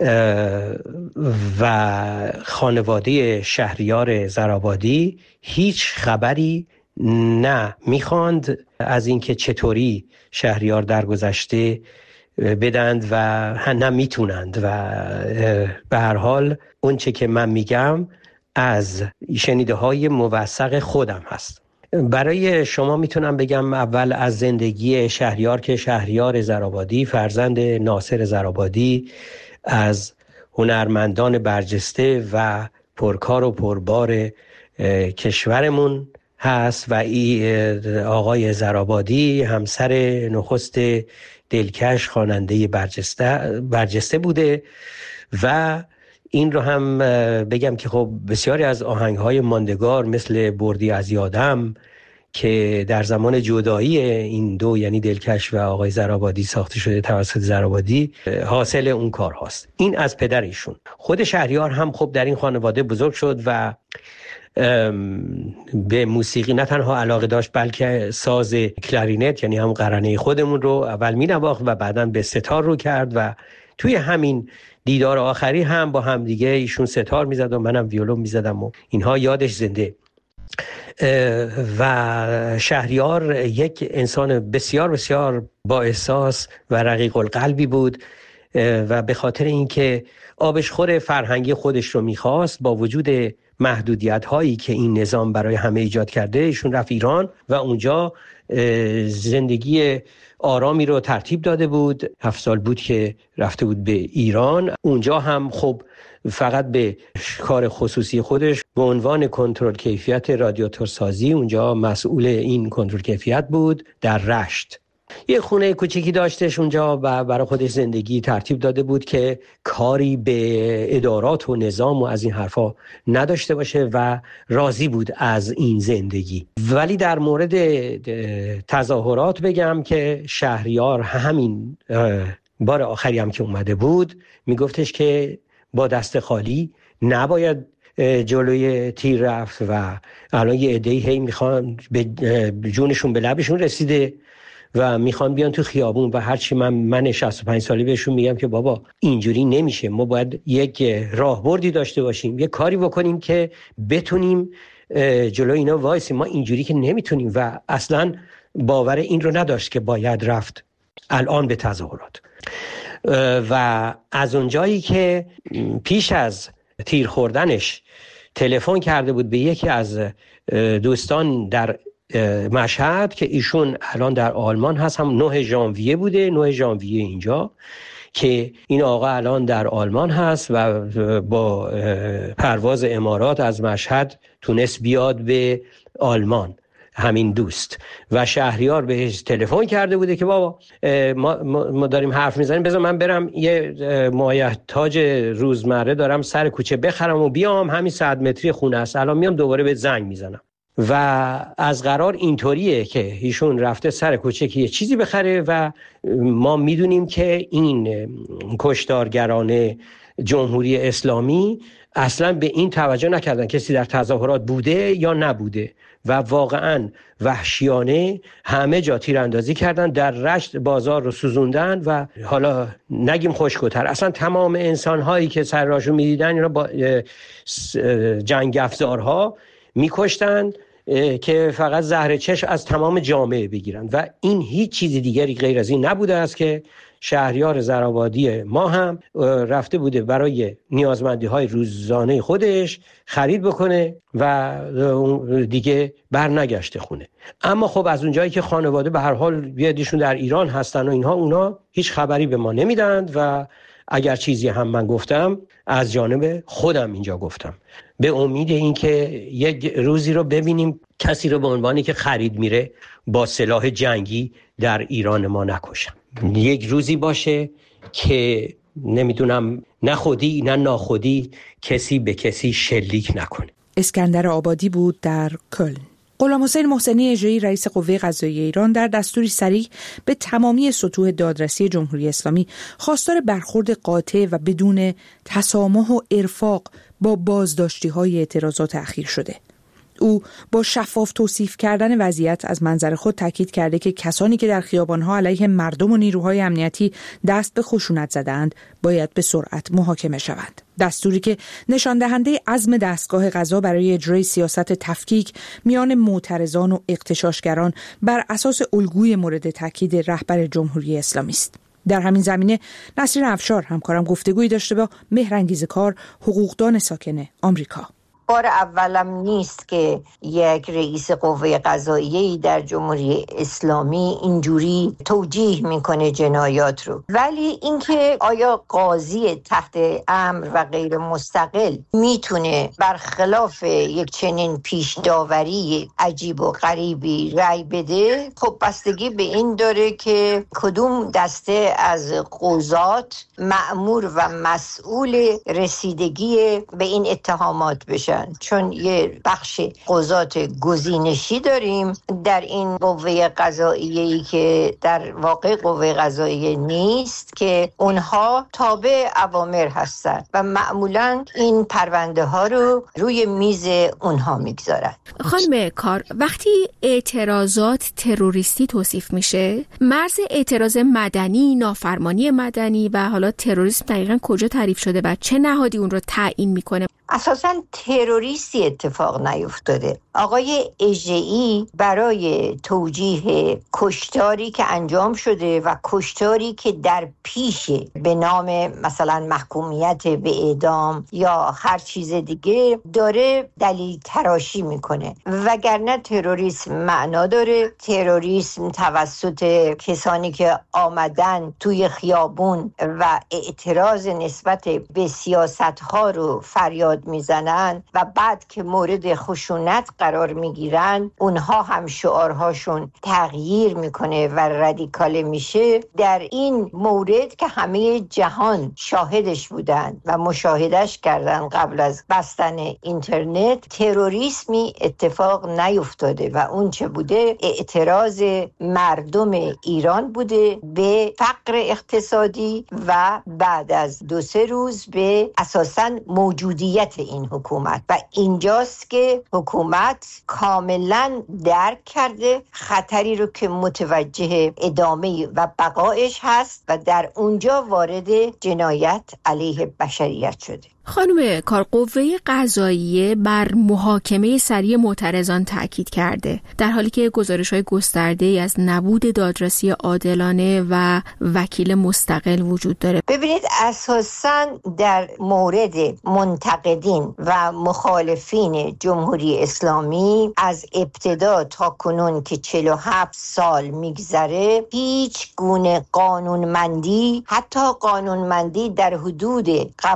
[SPEAKER 10] و خانواده شهریار زرابادی هیچ خبری نه میخواند از اینکه چطوری شهریار درگذشته بدند و نه میتونند و به هر حال اون چه که من میگم از شنیده های موثق خودم هست. برای شما میتونم بگم اول از زندگی شهریار که شهریار زرابادی فرزند ناصر زرابادی از هنرمندان برجسته و پرکار و پربار کشورمون هست و آقای زرابادی همسر نخست دلکش خواننده برجسته بوده و این رو هم بگم که خب بسیاری از آهنگ‌های ماندگار مثل بردی از یادم که در زمان جدایی این دو یعنی دلکش و آقای زرابادی ساخته شده توسط زرابادی حاصل اون کار هاست. این از پدر ایشون. خود شهریار هم خب در این خانواده بزرگ شد و به موسیقی نه تنها علاقه داشت بلکه ساز کلارینت یعنی هم قرنه خودمون رو اول می‌نواخت و بعداً به ستار رو کرد و توی همین دیدار آخری هم با هم دیگه ایشون ستار میزد و منم ویولون میزدم و اینها یادش زنده. و شهریار یک انسان بسیار بسیار با احساس و رقیق القلبی بود و به خاطر اینکه آبشخور فرهنگی خودش رو میخواست، با وجود محدودیت هایی که این نظام برای همه ایجاد کرده، ایشون رفت ایران و اونجا زندگی آرامی رو ترتیب داده بود. 7 سال بود که رفته بود به ایران. اونجا هم خب فقط به کار خصوصی خودش به عنوان کنترل کیفیت رادیاتورسازی اونجا مسئول این کنترل کیفیت بود در رشت. یه خونه کوچیکی داشتش اونجا و برای خودش زندگی ترتیب داده بود که کاری به ادارات و نظام و از این حرفا نداشته باشه و راضی بود از این زندگی. ولی در مورد تظاهرات بگم که شهریار همین بار آخری هم که اومده بود میگفتش که با دست خالی نباید جلوی تیر رفت و الان یه عده‌ای هی میخوان به جونشون به لبشون رسیده و میخوان بیان تو خیابون و هرچی من 65 ساله بهشون میگم که بابا اینجوری نمیشه، ما باید یک راهبردی داشته باشیم، یک کاری بکنیم که بتونیم جلوی اینا وایسیم، ما اینجوری که نمیتونیم. و اصلا باور این رو نداشت که باید رفت الان به تظاهرات. و از اونجایی که پیش از تیر خوردنش تلفن کرده بود به یکی از دوستان در مشهد که ایشون الان در آلمان هست، هم 9 ژانویه بوده، 9 ژانویه اینجا، که این آقا الان در آلمان هست و با پرواز امارات از مشهد تونست بیاد به آلمان. همین دوست و شهریار بهش تلفن کرده بوده که بابا ما داریم حرف میزنیم، بذار من برم یه مایحتاج روزمره دارم سر کوچه بخرم و بیام، همین 100 متری خونه است، الان میام دوباره به زنگ میزنم. و از قرار اینطوریه که ایشون رفته سر کوچه که یه چیزی بخره و ما میدونیم که این کشتارگران جمهوری اسلامی اصلا به این توجه نکردن کسی در تظاهرات بوده یا نبوده و واقعا وحشیانه همه جا تیراندازی کردن، در رشت بازار رو سوزوندن و حالا نگیم خشک‌تر، اصلا تمام انسان‌هایی که سر راهشون می‌دیدن اینا با جنگ افزارها می‌کشتن که فقط زهر چشم از تمام جامعه بگیرن و این هیچ چیز دیگری غیر از این نبوده است که شهریار زرآبادی ما هم رفته بوده برای نیازمندی‌های روزانه خودش خرید بکنه و دیگه برنگشته خونه. اما خب از اونجایی که خانواده به هر حال بیادیشون در ایران هستن و اینها، اونا هیچ خبری به ما نمیدند و اگر چیزی هم من گفتم از جانب خودم اینجا گفتم، به امید اینکه یک روزی رو ببینیم کسی رو به عنوانی که خرید میره با سلاح جنگی در ایران ما نکشن. یک روزی باشه که نمیدونم نه خودی نه ناخودی کسی به کسی شلیک نکنه.
[SPEAKER 1] اسکندر آبادی بود در کلن. غلامحسین محسنی اجری رئیس قوه قضاییه ایران در دستوری صریح به تمامی سطوح دادرسی جمهوری اسلامی خواستار برخورد قاطع و بدون تسامح و ارفاق با بازداشتی‌های اعتراضات اخیر شده. او با شفاف توصیف کردن وضعیت از منظر خود تاکید کرده که کسانی که در خیابان‌ها علیه مردم و نیروهای امنیتی دست به خشونت زدند باید به سرعت محاکمه شوند. دستوری که نشان دهنده عزم دستگاه قضا برای اجرای سیاست تفکیک میان معترضان و اغتشاشگران بر اساس الگوی مورد تاکید رهبر جمهوری اسلامی است. در همین زمینه نسرین افشار همکارم گفتگویی داشته با مهرانگیز کار، حقوقدان ساکن آمریکا.
[SPEAKER 11] بار اولم نیست که یک رئیس قوه قضاییه‌ای در جمهوری اسلامی اینجوری توجیه میکنه جنایات رو، ولی اینکه آیا قاضی تحت امر و غیر مستقل میتونه برخلاف یک چنین پیش داوری عجیب و غریبی رأی بده، خب بستگی به این داره که کدوم دسته از قضات مأمور و مسئول رسیدگی به این اتهامات بشن، چون یه بخش قضات گزینشی داریم در این قوه قضاییه‌ای که در واقع قوه قضاییه نیست که اونها تابع اوامر هستن و معمولاً این پرونده ها رو روی میز اونها میگذارن.
[SPEAKER 12] خانم کار، وقتی اعتراضات تروریستی توصیف میشه، مرز اعتراض مدنی، نافرمانی مدنی و حالا تروریسم دقیقاً کجا تعریف شده و چه نهادی اون رو تعیین میکنه؟
[SPEAKER 11] اساساً تروریستی اتفاق نیفتاده. آقای اژه‌ای برای توجیه کشتاری که انجام شده و کشتاری که در پیشه به نام مثلا محکومیت به اعدام یا هر چیز دیگه داره دلیل تراشی میکنه، وگرنه تروریسم معنا داره. تروریسم توسط کسانی که آمدن توی خیابون و اعتراض نسبت به سیاست‌ها رو فریاد میزنن و بعد که مورد خشونت قرار میگیرن اونها هم شعارهاشون تغییر میکنه و رادیکال میشه. در این مورد که همه جهان شاهدش بودن و مشاهدش کردن قبل از بستن اینترنت، تروریسمی اتفاق نیفتاده و اون چه بوده اعتراض مردم ایران بوده به فقر اقتصادی و بعد از 2-3 روز به اساساً موجودیت این حکومت. و اینجاست که حکومت کاملاً درک کرده خطری رو که متوجه ادامه و بقایش هست و در اونجا وارد جنایت علیه بشریت شده.
[SPEAKER 12] خانم کار، قوه قضاییه بر محاکمه سریع معترضان تاکید کرده، در حالی که گزارش‌های گسترده‌ای از نبود دادرسی عادلانه و وکیل مستقل وجود داره.
[SPEAKER 11] ببینید، اساساً در مورد منتقدین و مخالفین جمهوری اسلامی از ابتدا تا کنون که 47 سال میگذره هیچ گونه قانونمندی، حتی قانونمندی در حدود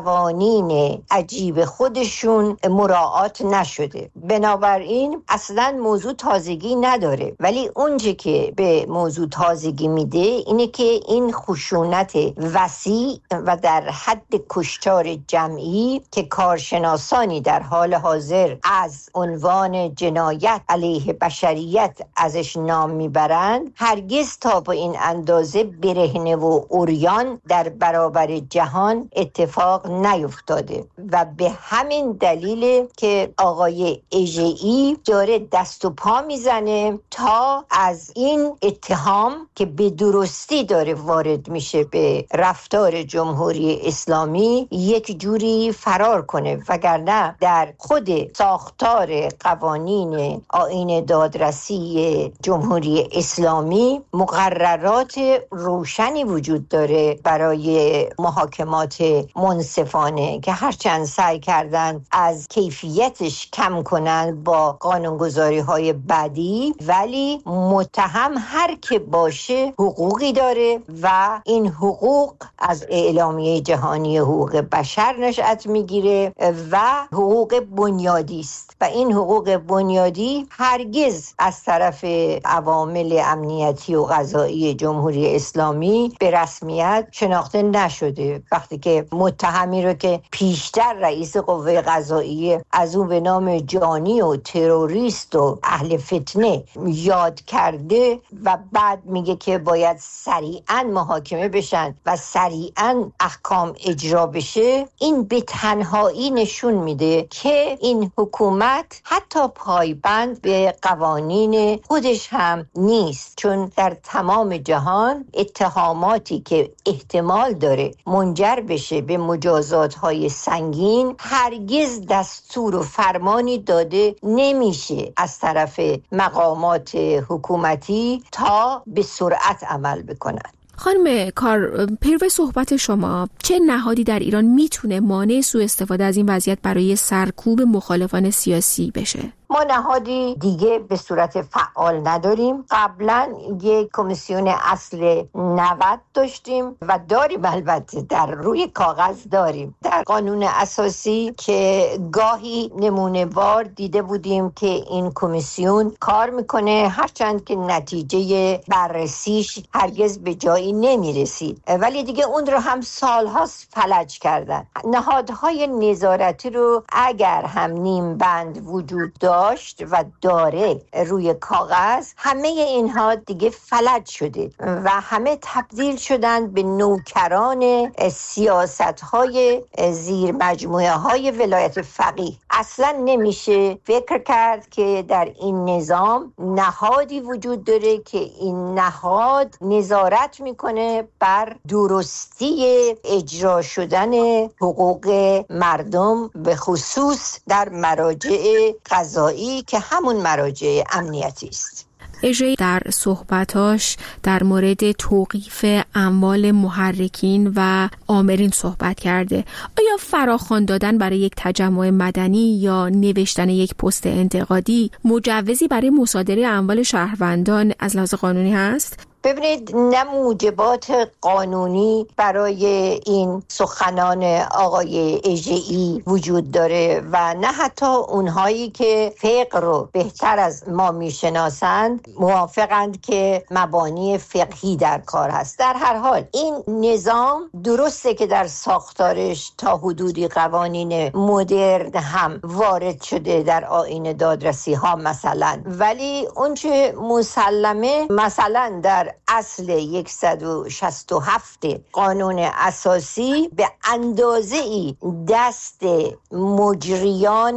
[SPEAKER 11] قوانین عجیب خودشون مراعات نشده. بنابراین اصلا موضوع تازگی نداره، ولی اونچه که به موضوع تازگی میده اینه که این خشونت وسیع و در حد کشتار جمعی که کارشناسانی در حال حاضر از عنوان جنایت علیه بشریت ازش نام میبرند هرگز تا به این اندازه برهنه و عریان در برابر جهان اتفاق نیفتاده و به همین دلیل که آقای اژه‌ای داره دست و پا میزنه تا از این اتهام که به درستی داره وارد میشه به رفتار جمهوری اسلامی یک جوری فرار کنه، وگرنه در خود ساختار قوانین آیین دادرسی جمهوری اسلامی مقررات روشنی وجود داره برای محاکمات منصفانه که هرچند سعی کردن از کیفیتش کم کنن با قانونگذاری‌های بعدی، ولی متهم هر که باشه حقوقی داره و این حقوق از اعلامیه جهانی حقوق بشر نشأت میگیره و حقوق بنیادی است و این حقوق بنیادی هرگز از طرف عوامل امنیتی و قضایی جمهوری اسلامی به رسمیت شناخته نشده. وقتی که متهمی رو که پیشتر رئیس قوه قضاییه از اون به نام جانی و تروریست و اهل فتنه یاد کرده و بعد میگه که باید سریعاً محاکمه بشن و سریعاً احکام اجرا بشه، این به تنهایی نشون میده که این حکومت حتی پایبند به قوانین خودش هم نیست، چون در تمام جهان اتهاماتی که احتمال داره منجر بشه به مجازات‌های سنگین هرگز دستور و فرمانی داده نمیشه از طرف مقامات حکومتی تا به سرعت عمل بکنن.
[SPEAKER 12] خانم کار، پیرو صحبت شما، چه نهادی در ایران میتونه مانع سوء استفاده از این وضعیت برای سرکوب مخالفان سیاسی بشه؟
[SPEAKER 11] ما نهادی دیگه به صورت فعال نداریم. قبلا یک کمیسیون اصل 90 داشتیم و داریم، البته در روی کاغذ داریم. در قانون اساسی که گاهی نمونه وار دیده بودیم که این کمیسیون کار میکنه، هرچند که نتیجه بررسیش هرگز به جایی نمیرسید، ولی دیگه اون رو هم سالهاست فلج کردن. نهادهای نظارتی رو اگر هم نیم بند وجود داشت داشت و داره روی کاغذ، همه اینها دیگه فلج شده و همه تبدیل شدن به نوکران سیاست‌های زیر مجموعه های ولایت فقیه. اصلا نمیشه فکر کرد که در این نظام نهادی وجود داره که این نهاد نظارت میکنه بر درستی اجرا شدن حقوق مردم، به خصوص در مراجع قضایی که همون مراجع امنیتی است.
[SPEAKER 12] اژه در صحبتاش در مورد توقیف اموال محرکین و آمرین صحبت کرده. آیا فراخوان دادن برای یک تجمع مدنی یا نوشتن یک پست انتقادی مجوزی برای مصادره اموال شهروندان از لحاظ قانونی هست؟
[SPEAKER 11] ببینید، نه موجبات قانونی برای این سخنان آقای اژه‌ای وجود داره و نه حتی اونهایی که فقه رو بهتر از ما میشناسند موافقند که مبانی فقهی در کار هست. در هر حال این نظام درسته که در ساختارش تا حدودی قوانین مدرن هم وارد شده در آیین دادرسی ها مثلا، ولی اونچه مسلمه مثلا در اصل 167 قانون اساسی به اندازه‌ای دست مجریان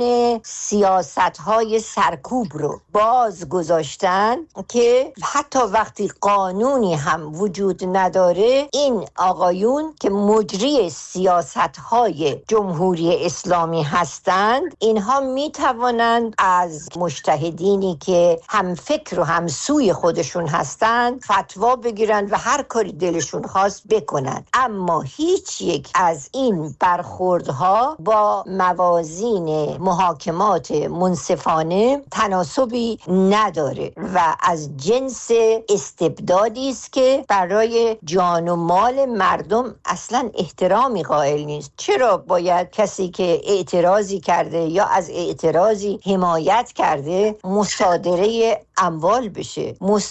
[SPEAKER 11] سیاست‌های سرکوب رو باز گذاشتن که حتی وقتی قانونی هم وجود نداره، این آقایون که مجری سیاست‌های جمهوری اسلامی هستند، اینها می‌توانند از مجتهدینی که هم فکر و هم سوی خودشون هستند فتوا بگیرن و هر کاری دلشون خواست بکنن. اما هیچ یک از این برخوردها با موازین محاکمات منصفانه تناسبی نداره و از جنس استبدادی است که برای جان و مال مردم اصلا احترامی قائل نیست. چرا باید کسی که اعتراضی کرده یا از اعتراضی حمایت کرده مصادره اموال بشه؟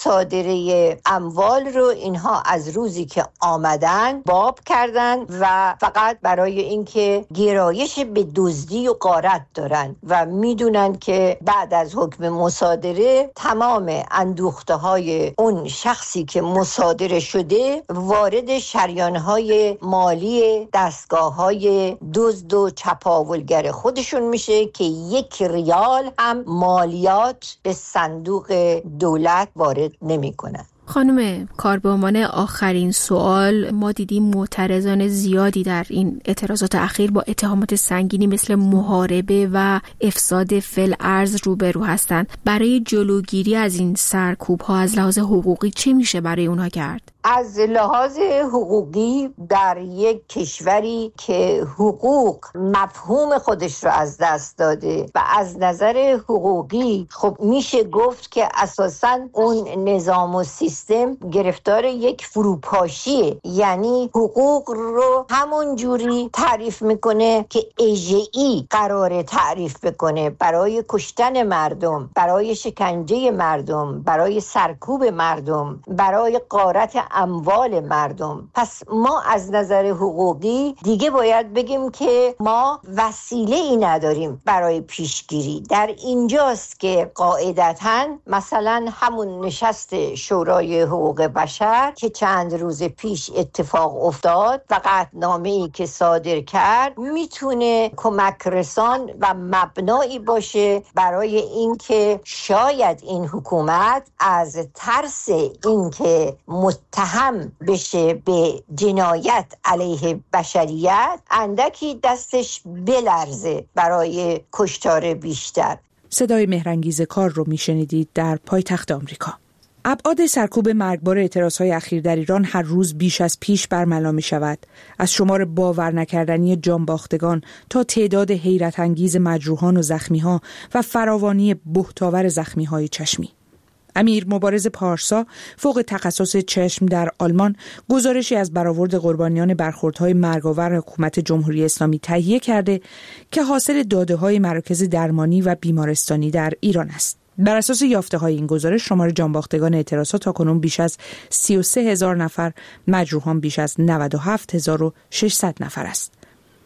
[SPEAKER 11] مصادره اموال رو اینها از روزی که آمدن باب کردن و فقط برای اینکه گرایش به دزدی و غارت دارن و میدونن که بعد از حکم مصادره تمام اندوخته های اون شخصی که مصادره شده وارد شریانهای مالی دستگاه های دزد و چپاولگر خودشون میشه که 1 ریال هم مالیات به صندوق دولت وارد نمی کنن.
[SPEAKER 12] خانم کار، به عنوان آخرین سوال، ما دیدیم معترضان زیادی در این اعتراضات اخیر با اتهامات سنگینی مثل محاربه و افساد فی‌الارض روبرو هستند. برای جلوگیری از این سرکوب ها از لحاظ حقوقی چه میشه برای اونها کرد؟
[SPEAKER 11] از لحاظ حقوقی در یک کشوری که حقوق مفهوم خودش رو از دست داده و از نظر حقوقی خب میشه گفت که اساساً اون نظام و سیستم گرفتار یک فروپاشیه، یعنی حقوق رو همون جوری تعریف میکنه که اژه‌ای قراره تعریف بکنه برای کشتن مردم، برای شکنجه مردم، برای سرکوب مردم، برای غارت اموال مردم. پس ما از نظر حقوقی دیگه باید بگیم که ما وسیله ای نداریم برای پیشگیری. در اینجاست که قاعدتاً مثلا همون نشست شورای حقوق بشر که چند روز پیش اتفاق افتاد و قطعنامه‌ای که صادر کرد میتونه کمک رسان و مبنایی باشه برای اینکه شاید این حکومت از ترس اینکه متهم بشه به جنایت علیه بشریت اندکی دستش بلرزه برای کشتار بیشتر.
[SPEAKER 1] صدای مهرانگیز کار رو میشنیدید در پایتخت آمریکا. ابعاد سرکوب مرگبار اعتراضهای اخیر در ایران هر روز بیش از پیش برملا می شود. از شمار باور نکردنی جانباختگان تا تعداد حیرت انگیز مجروحان و زخمی‌ها و فراوانی بهتاور زخمی‌های چشمی. امیر مبارز پارسا فوق تخصص چشم در آلمان گزارشی از برآورد قربانیان برخوردهای مرگاور حکومت جمهوری اسلامی تهیه کرده که حاصل داده‌های مراکز درمانی و بیمارستانی در ایران است. بر اساس یافته‌های این گزارش شمار جانباختگان اعتراضات تاکنون بیش از 33,000 نفر، مجروحان بیش از 97,600 نفر است.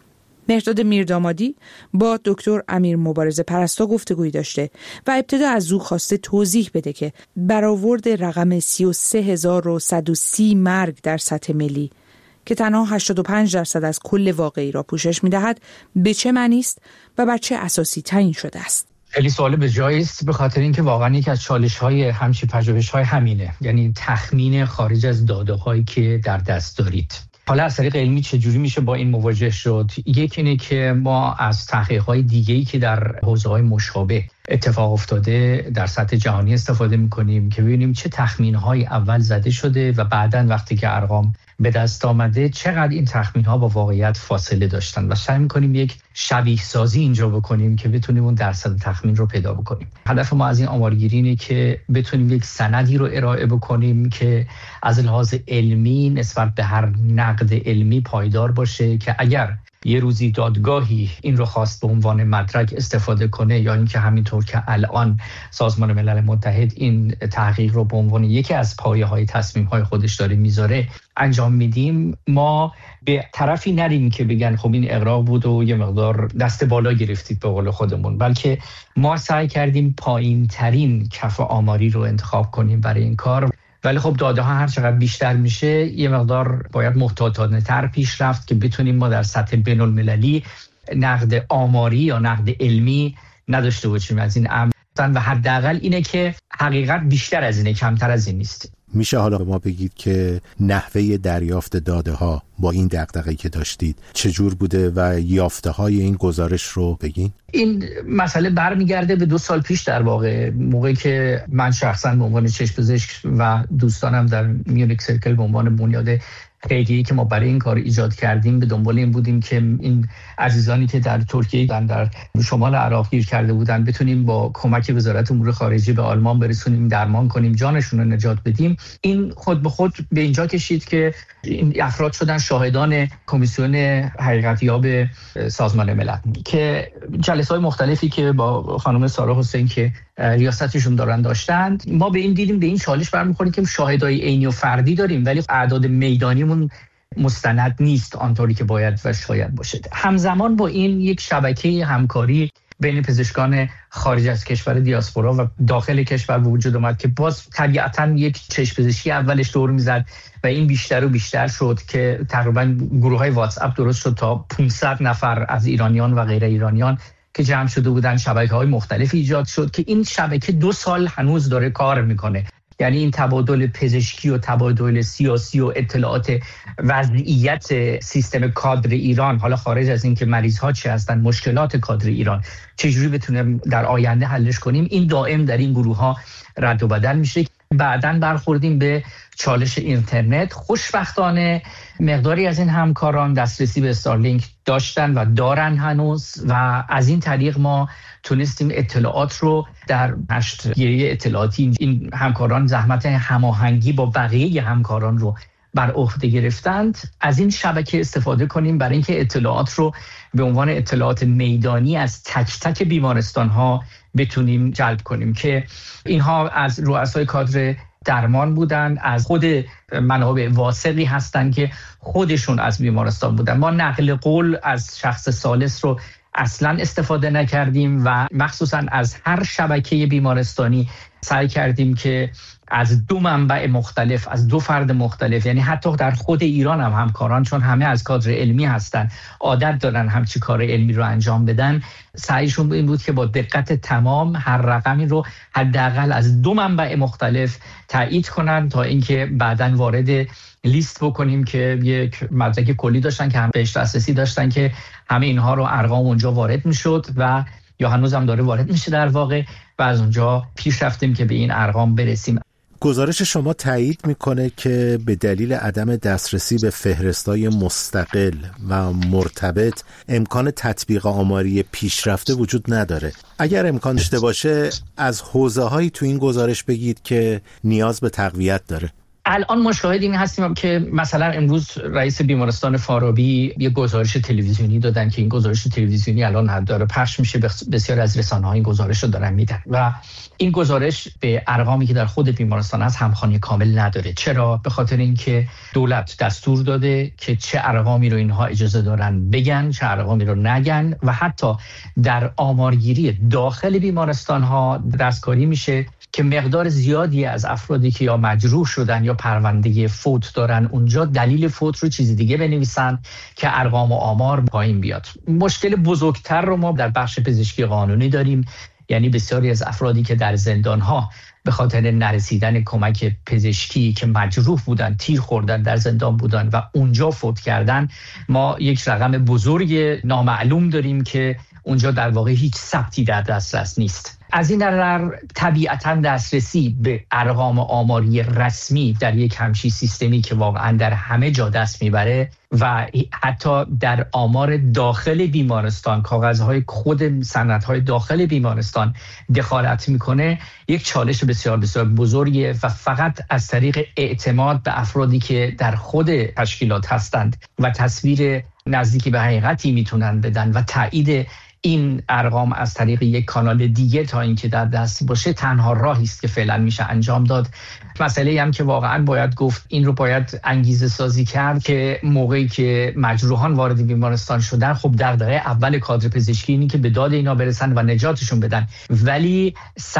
[SPEAKER 1] مهرداد میردامادی با دکتر امیر مبارزه پرستا گفتگویی داشته و ابتدا از او خواسته توضیح بده که برآورد رقم 33130 مرگ در سطح ملی که تنها 85% از کل واقعی را پوشش می‌دهد به چه معنی است و بر چه اساسی تعیین شده است.
[SPEAKER 13] خیلی سوال به جایی است، به خاطر اینکه واقعا یکی از چالش‌های همچین پژوهش‌های همینه، یعنی تخمین خارج از داده‌هایی که در دست دارید. حالا از طریق علمی چجوری میشه با این مواجه شد؟ یکی اینه که ما از تحقیقات دیگه‌ای که در حوزه‌های مشابه اتفاق افتاده در سطح جهانی استفاده می‌کنیم که ببینیم چه تخمین‌هایی اول زده شده و بعداً وقتی که ارقام به دست آمده چقدر این تخمین‌ها با واقعیت فاصله داشتن و سعی می‌کنیم یک شبیه سازی اینجا بکنیم که بتونیم اون درصد تخمین رو پیدا بکنیم. هدف ما از این آمارگیری اینه که بتونیم یک سندی رو ارائه بکنیم که از لحاظ علمی نسبت به هر نقد علمی پایدار باشه که اگر یه روزی دادگاهی این رو خواست به عنوان مدرک استفاده کنه یا اینکه همینطور که الان سازمان ملل متحد این تحقیق رو به عنوان یکی از پایه‌های تصمیم‌های خودش داره میذاره انجام میدیم، ما به طرفی نریم که بگن خب این اغراق بود و یه مقدار دست بالا گرفتید به قول خودمون، بلکه ما سعی کردیم پایین ترین کف آماری رو انتخاب کنیم برای این کار. ولی خب داده ها هر چقدر بیشتر میشه یه مقدار باید محتاطانه تر پیش رفت که بتونیم ما در سطح بین المللی نقد آماری یا نقد علمی نداشته باشیم از این امر و حداقل اینه که حقیقت بیشتر از اینه، کمتر از این نیست.
[SPEAKER 3] میشه حالا به ما بگید که نحوه دریافت داده ها با این دغدغه‌ای که داشتید چجور بوده و یافته های این گزارش رو بگین؟
[SPEAKER 13] این مسئله برمیگرده به 2 سال پیش، در واقع موقعی که من شخصا به عنوان چشم‌پزشک و دوستانم در میونیک سرکل به عنوان بنیاد خیریه‌ای که ما برای این کار ایجاد کردیم به دنبال این بودیم که این عزیزانی که در ترکیه در شمال عراق گیر کرده بودن بتونیم با کمک وزارت امور خارجه به آلمان برسونیم، درمان کنیم، جانشون رو نجات بدیم. این خود به خود به اینجا کشید که این افراد شدن شاهدان کمیسیون حقیقتیاب سازمان ملل که جلسه‌های مختلفی که با خانم سارا حسین که ریاستشون دارن داشتند، ما به این دیدیم به این چالش برمیخوریم که شاهدای عینی و فردی داریم ولی اعداد میدانیمون مستند نیست آنطوری که باید و شاید باشه. همزمان با این یک شبکه همکاری بین پزشکان خارج از کشور دیاسپورا و داخل کشور وجود اومد که باز طبیعتاً یک چشم پزشکی اولش دور میزد و این بیشتر و بیشتر شد که تقریباً گروه‌های واتس اپ درست شد تا 500 نفر از ایرانیان و غیر ایرانیان که جمع شده بودن، شبکه‌های مختلف ایجاد شد که این شبکه 2 سال هنوز داره کار میکنه. یعنی این تبادل پزشکی و تبادل سیاسی و اطلاعات وضعیت سیستم کادر ایران، حالا خارج از این که مریض‌ها چه هستن، مشکلات کادر ایران چجوری بتونیم در آینده حلش کنیم، این دائم در این گروه‌ها رد و بدل میشه. بعداً برخوردیم به چالش اینترنت. خوشبختانه مقداری از این همکاران دسترسی به استارلینک داشتن و دارن هنوز و از این طریق ما تونستیم اطلاعات رو در نشریه اطلاعاتی این همکاران زحمت هماهنگی با بقیه همکاران رو بر عهده گرفتند، از این شبکه استفاده کنیم برای اینکه اطلاعات رو به عنوان اطلاعات میدانی از تک تک بیمارستان‌ها بتونیم جلب کنیم که اینها از رؤسای کادر درمان بودن، از خود منابع واثقی هستن که خودشون از بیمارستان بودن. ما نقل قول از شخص ثالث رو اصلا استفاده نکردیم و مخصوصا از هر شبکه بیمارستانی سعی کردیم که از 2 منبع مختلف، از 2 فرد مختلف، یعنی حتی در خود ایران هم همکاران چون همه از کادر علمی هستن عادت دارن همچی کار علمی رو انجام بدن، سعیشون این بود که با دقت تمام هر رقمی رو حداقل از 2 منبع مختلف تایید کنن تا اینکه بعداً وارد لیست بکنیم که یک مدرک کلی داشتن که هم بهش دسترسی داشتن که همه اینها رو ارقام اونجا وارد میشد و یا هنوز هم داره وارد میشه در واقع و از اونجا پیش رفتیم که به این ارقام برسیم.
[SPEAKER 3] گزارش شما تایید میکنه که به دلیل عدم دسترسی به فهرستای مستقل و مرتبط امکان تطبیق آماری پیشرفته وجود نداره. اگر امکان داشته باشه از حوزه‌هایی تو این گزارش بگید که نیاز به تقویت داره.
[SPEAKER 13] الان ما شاهد این هستیم که مثلا امروز رئیس بیمارستان فارابی یه گزارش تلویزیونی دادن که این گزارش تلویزیونی الان داره پخش میشه، بسیار از رسانه‌ها این گزارش رو دارن میدن و این گزارش به ارقامی که در خود بیمارستان از همخوانی کامل نداره. چرا؟ به خاطر اینکه دولت دستور داده که چه ارقامی رو اینها اجازه دارن بگن، چه ارقامی رو نگن و حتی در آمارگیری داخل بیمارستان‌ها دستکاری میشه که مقدار زیادی از افرادی که یا مجروح شدن یا پرونده فوت دارن اونجا دلیل فوت رو چیزی دیگه بنویسن که ارقام و آمار پایین بیاد. مشکل بزرگتر رو ما در بخش پزشکی قانونی داریم، یعنی بسیاری از افرادی که در زندان‌ها به خاطر نرسیدن کمک پزشکی که مجروح بودن، تیر خوردن، در زندان بودن و اونجا فوت کردن، ما یک رقم بزرگ نامعلوم داریم که اونجا در واقع هیچ ثبتی در دسترس نیست. از این نظر طبیعتاً دسترسی به ارقام آماری رسمی در یک همچین سیستمی که واقعاً در همه جا دست میبره و حتی در آمار داخل بیمارستان، کاغذهای خود سندهای داخل بیمارستان دخالت میکنه، یک چالش بسیار بسیار بزرگیه و فقط از طریق اعتماد به افرادی که در خود تشکیلات هستند و تصویر نزدیکی به حقیقتی میتونن بدن و تایید این ارقام از طریق یک کانال دیگه تا اینکه در دست باشه تنها راهی است که فعلا میشه انجام داد. مسئله هم که واقعا باید گفت، این رو باید انگیزه سازی کرد که موقعی که مجروحان وارد بیمارستان شدن، خب دغدغه اول کادر پزشکی اینه که به داد اینا برسن و نجاتشون بدن، ولی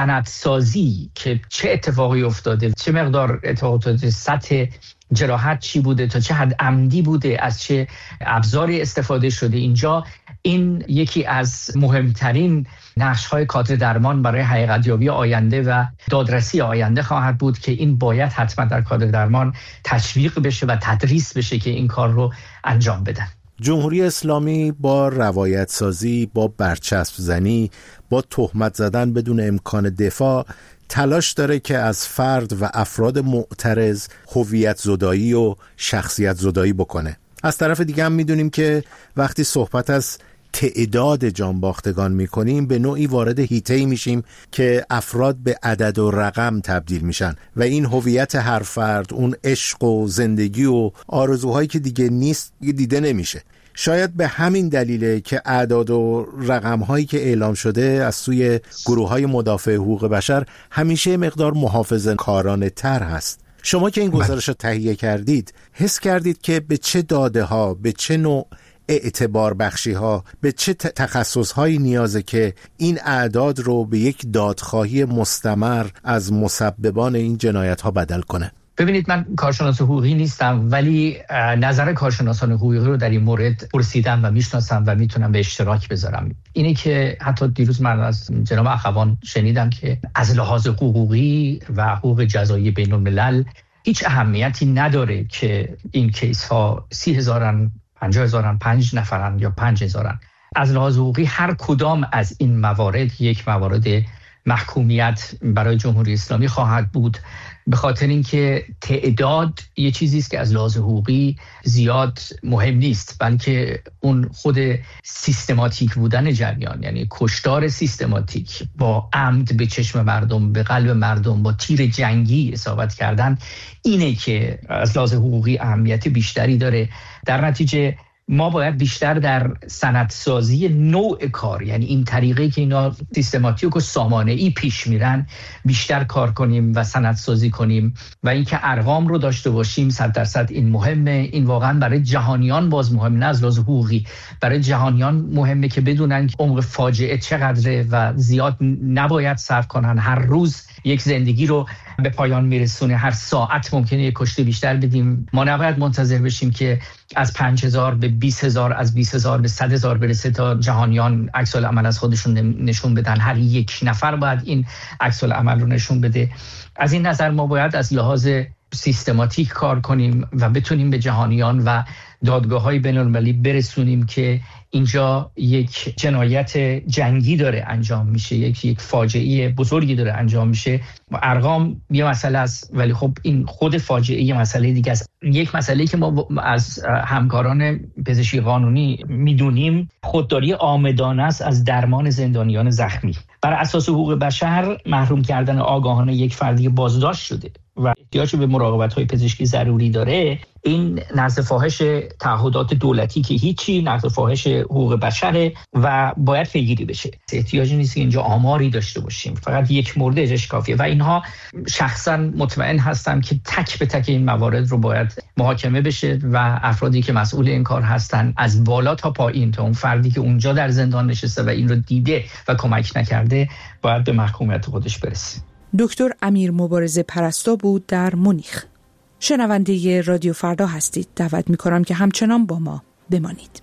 [SPEAKER 13] سندسازی که چه اتفاقی افتاده، چه مقدار اتفاقات افتاده، سطح جراحت چی بوده، تا چه حد عمدی بوده، از چه ابزاری استفاده شده، اینجا این یکی از مهمترین نقش‌های کادر درمان برای حقیقت‌یابی آینده و دادرسی آینده خواهد بود که این باید حتما در کادر درمان تشویق بشه و تدریس بشه که این کار رو انجام بدن.
[SPEAKER 3] جمهوری اسلامی با روایت سازی، با برچسب زنی، با تهمت زدن بدون امکان دفاع تلاش داره که از فرد و افراد معترض هویت زدایی و شخصیت زدایی بکنه. از طرف دیگه هم میدونیم که وقتی صحبت از تعداد جانباختگان میکنیم به نوعی وارد حیطه‌ای میشیم که افراد به عدد و رقم تبدیل میشن و این هویت هر فرد، اون عشق و زندگی و آرزوهایی که دیگه نیست دیده نمیشه. شاید به همین دلیله که اعداد و رقم‌هایی که اعلام شده از سوی گروه‌های مدافع حقوق بشر همیشه مقدار محافظه‌کارانه تر هست. شما که این گزارش رو تهیه کردید، حس کردید که به چه داده‌ها، به چه نوع اعتبار بخشی‌ها، به چه تخصص‌هایی نیازه که این اعداد رو به یک دادخواهی مستمر از مسببان این جنایت‌ها بدل کنه؟
[SPEAKER 13] ببینید، من کارشناس حقوقی نیستم، ولی نظر کارشناسان حقوقی رو در این مورد پرسیدم و میشناسم و میتونم به اشتراک بذارم. اینه که حتی دیروز من از جناب اخوان شنیدم که از لحاظ حقوقی و حقوق جزایی بین الملل هیچ اهمیتی نداره که این کیس ها 30,000 50,000 5 نفرن یا 5,000. از لحاظ حقوقی هر کدام از این موارد یک موارد محکومیت برای جمهوری اسلامی خواهد بود، به خاطر اینکه تعداد یه چیزی است که از لحاظ حقوقی زیاد مهم نیست، بلکه اون خود سیستماتیک بودن جریان، یعنی کشتار سیستماتیک با عمد به چشم مردم، به قلب مردم، با تیر جنگی اصابت کردن، اینه که از لحاظ حقوقی اهمیت بیشتری داره. در نتیجه ما باید بیشتر در سندسازی نوع کار، یعنی این طریقی که اینا سیستماتیک و سامانه‌ای پیش میرن، بیشتر کار کنیم و سندسازی کنیم و اینکه ارقام رو داشته باشیم 100% این مهمه. این واقعا برای جهانیان باز مهمه، نه از لحاظ حقوقی، برای جهانیان مهمه که بدونن که عمق فاجعه چقدره و زیاد نباید صرف کنن. هر روز یک زندگی رو به پایان میرسونه، هر ساعت ممکنه یک کشته بیشتر بدیم. ما نباید منتظر بشیم که از 5,000 به 20,000، از 20,000 به 100,000 برسه تا جهانیان عکس العمل از خودشون نشون بدن. هر یک نفر باید این عکس العمل رو نشون بده. از این نظر ما باید از لحاظ سیستماتیک کار کنیم و بتونیم به جهانیان و دادگاه‌های بین‌المللی برسونیم که اینجا یک جنایت جنگی داره انجام میشه، یک فاجعه بزرگی داره انجام میشه. ارقام یه مسئله است، ولی خب این خود فاجعه یه مسئله دیگه است. یک مسئله که ما از همکاران پزشکی قانونی میدونیم خودداری عامدانه است از درمان زندانیان زخمی. بر اساس حقوق بشر محروم کردن آگاهانه یک فردی بازداشت شده و احتیاج به مراقبت‌های پزشکی ضروری داره، این نقض فاحش تعهدات دولتی که هیچی، نقض فاحش حقوق بشره و باید پیگیری بشه. احتیاجی نیست که اینجا آماری داشته باشیم، فقط یک مورد اجاش کافیه و اینها شخصا مطمئن هستم که تک به تک این موارد رو باید محاکمه بشه و افرادی که مسئول این کار هستن از بالا تا پایین، تا اون فردی که اونجا در زندان نشسته و این رو دیده و کمک نکرده باید به محکومیت خودش برسه.
[SPEAKER 1] دکتر امیر مبارزه پرستو بود در مونیخ. شنونده رادیو فردا هستید. دعوت می‌کنم که همچنان با ما بمانید.